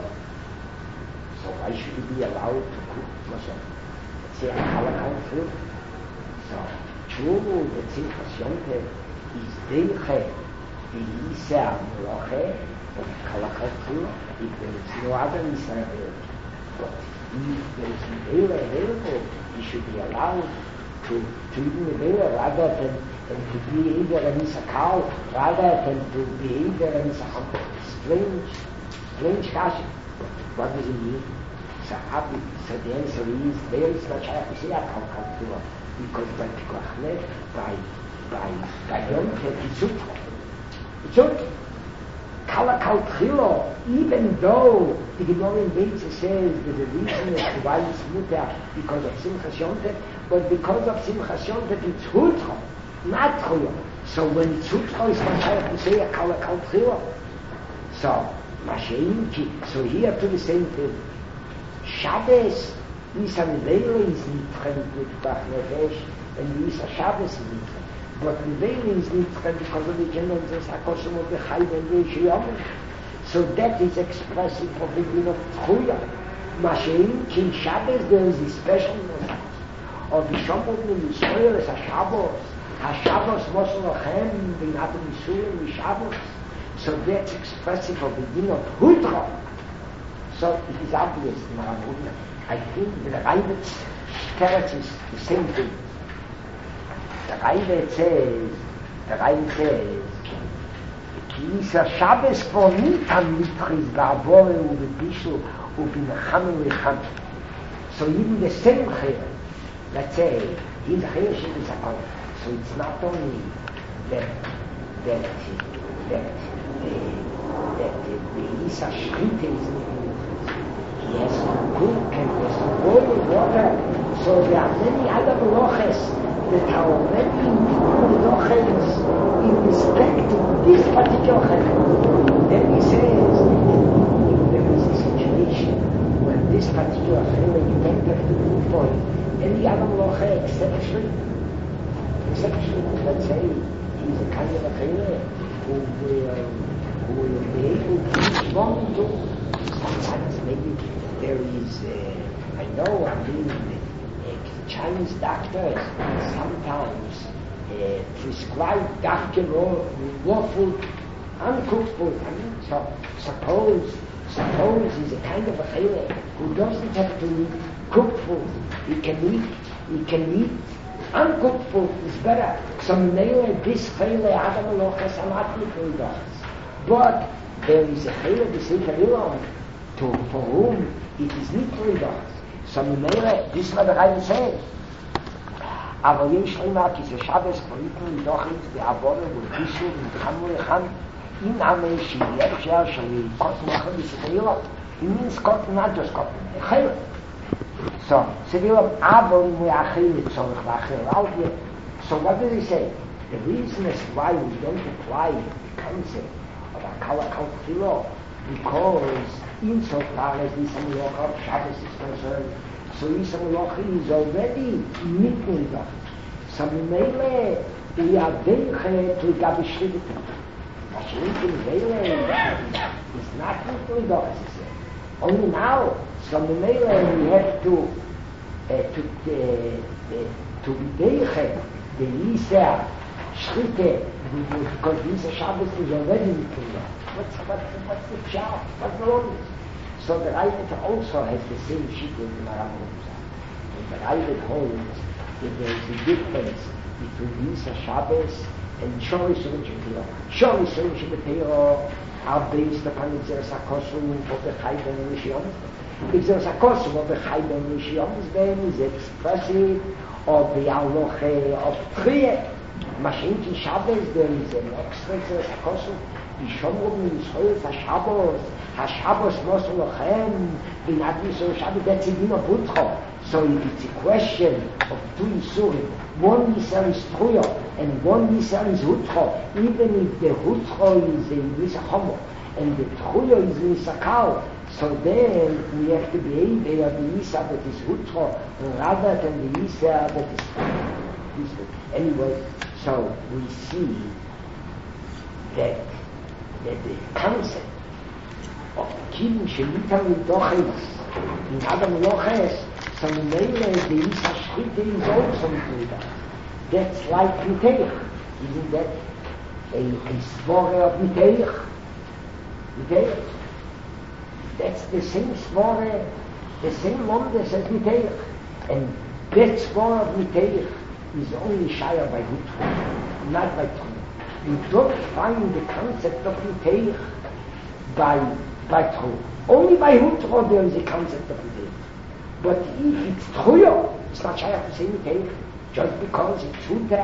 Speaker 2: So why should he be allowed to cook Moshe? Let's say a halakha food. So, Chulu, the Tzimchas Yonte, is Deiche, the Yisa Meloche, of halakha food, if there is no other Yisa available. But if there is a veil available, he should be allowed to, to eat in the veil rather than, than to be either a Nisakal, rather than to be either a Nisakal. Strange, strange kasha. What does it mean? So, so the answer is, there is not Shayach to say a Kalkal because by Pikuach Nefesh, by, by, by Yom Tov, it's Utra. It's Utra. Kalakal Tchilo, even though the Gemara in Beitza says there's a reason as to why it's mutar because of Simchas Yom Tov, but because of Simchas Yom Tov it's Hutra, not Tchilo. So when it's Hutra, it's not trying to say a Kalakal Tchilo. So, Mashiach, so here to the same thing. Shabbos, Yisa Nevela is nitchen with Pikuach Nefesh, and Yisa Shabbos is nitchen. But Nevela is nitchen because of the general Zakosim of the Chayim and the Yom. So that is expressive of the din of Tchuyah. Mashiach, in Shabbos there is a special message of the Shabbos in Yisrael as a Shabbos. HaShabbos Moshe Lachem, Vein Atem Yisurim Yishabbos. So that's expressive of the din of Hutra. So it is obvious, I think the Rabbit's teretz is the same thing. The Rabbit says, the Rabbit says, Ki Yisa Shabbos for Nitan Mitchiz Ba'avore U'Bishul U'Binachanu Lechan. So even the same Chayr, let's say, his Chayr should be Zakon. So it's not only that, that, that, uh, that the Yisa Shchite is not he has to cook and has to boil water. So there are many other meloches that are already meloches in respect to this particular chayim. Then he says, this particular chile, you don't have to do for any other malacha exception. Exception, let's say, he's a kind of a chile who will, who will be able to respond to. Sometimes maybe there is, uh, I know, I mean, uh, Chinese doctors sometimes uh, prescribe doctor raw food, uncooked food. I mean, so suppose, suppose he's a kind of a chile who doesn't have to eat cooked food. He can eat, he can eat uncooked food. Is better. So maybe this chile adam lochas amatli does. But there is a chile b'sefer Ilan to for whom it is not does. So maybe this is what the Rebbe says. אבל יש למה כי זה שבס פריטים מתוך את בעבודה ובגישור ומתחמו לכאן in ame she yefshar shali cotton nachal sevilla it means cotton, not just cotton chayil. So sevilla avon we achil tzorich v'achil alvia. So what does he say? The reason is why we don't apply the concept of a kalakal philo, because insofar as this amulach of Shabbos is concerned, so this amulach is already mitnidach. So mele we are denche to gabi shrivitim. Mashlikim vele is not mitnidach. Only now, so mele we have to uh, to uh, uh, to be denche the Yisra Shchite, because Yisra Shabbos is already mitnidach. What's, what's, what's the job? What's the ordinance? So the Ravid also has the same shit in the Maramuzah. And the Ravid holds that there is a difference between Yisra Shabbos and Shori Surim Shepiro. Shori Surim Shepiro are based upon Yisra Sakosum of the Chayben and Rishionis. Yisra Sakosum of the Chayben and Rishionis then is expressive of the Aloche of Triye. Mashinki Shabbos, there is an extra Yisra Sakosum. Yishomru Yisrael HaShabbos, HaShabbos Moshe Lochem, Binat Yisrael Shabbos, that's in Dino Butcho. So it's a question of two Yisurim. One Yisrael is Truyo, and one Yisrael is Hutcho. Even if the Hutcho is in Yisachomo, and the Truyo is in Yisakal, so then we have to be able of the Yisa that is Hutcho, rather than the Yisa that is Truyo. Anyway, so we see that that the concept of Kiddush Shemitam Midochis in Adam Loches, so maybe the Yisra Shchite is also Midochis. That's like Miteich. Isn't that a, a svore of Miteich? Miteich. That's the same svore, the same Mondes as Miteich. And that svore of Miteich is only Shaya by Hutru, not by Tru. You don't find the concept of Miteich by, by Tru. Only by Hutro there is a concept of Miteich. But if it's Truyo, it's not Shayach to say Miteich. Just because it's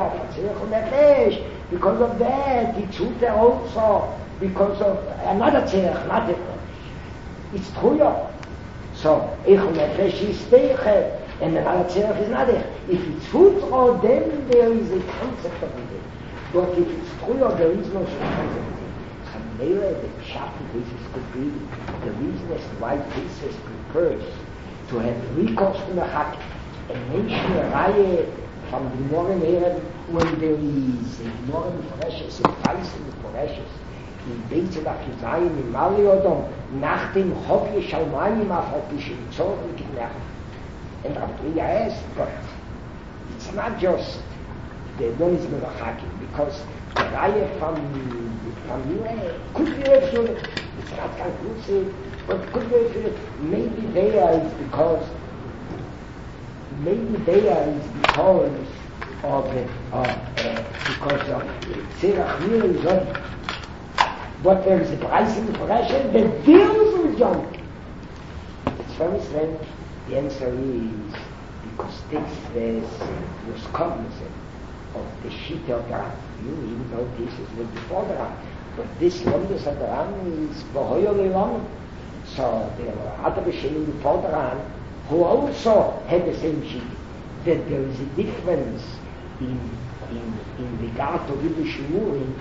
Speaker 2: Huter, because of that, it's Huter also, because of another Tzerach, not a it's Truyo. So, Eichel Nefesh is Teiche, and another Tzerach is not Eich. If it's Hutro, then there is a concept of Miteich. But if it's true, there is no such concept. So maybe the Pshat basis could be the reason as to why Pesach prefers to have recourse to the Hak and mention a Reihe from the Moren Eren when there is a Moren Foreshes, a Preis in the Foreshes, in Beitzed Achizayim, in Maliodom, nach dem Chok Yeshalmayim Afrotish, in Zorn Geknecht. And Rabbi asked, but it's not just the one is Mevachakim, because the Reihe from from Yule could be refuted. It's not conclusive, but could be refuted. Maybe there is because maybe there is because of uh, uh, because of Tzerach Yule is on. But there is a price in the Foreshen that deals with John. It's very strange. The answer is because this was was cognizant of the sheet of the Ram. You even though this is not before the Ram. But this Londis of the Ram is Bohoyoli long. So there were other Rishonim before the Ram who also had the same sheet. That there is a difference in in in regard to Viddu Shimurim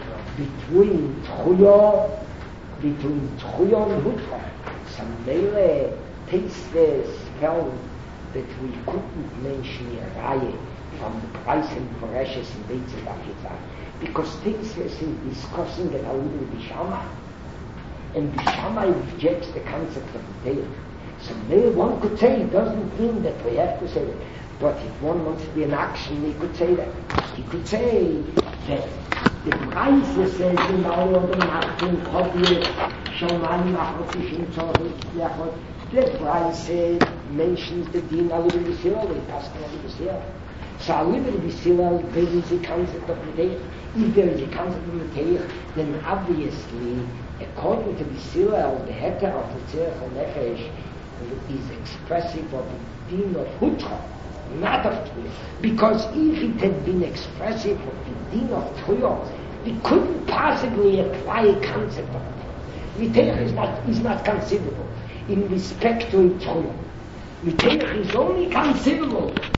Speaker 2: between Tchuyo between Tchuyo and Hutro. Some Mele Taisves felt that we couldn't mention a Reihe from the price and Koreshes in Beitzedachitza, because Taisves is discussing it a little bit Bishamai, and Bishamai rejects the concept of the Teich. So maybe one could say it doesn't mean that we have to say that. But if one wants to be an action, he could say that. He could say that the price says in the order Martin Kodye Shoman Machotishim Tzorich. The price mentions the din a little bit here, we pass a little bit here. So a little bit here, there is a concept of Meteich. If there is a concept of Meteich, then obviously, according to the Sila, the Heter of the Tzerech and Nefesh is expressive of the din of Hutra, not of Tchuyah. Because if it had been expressive of the din of Tchuyah, we couldn't possibly apply a concept of it. Meteich is not, is not considerable in respect to Tchuyah. Meteich is only considerable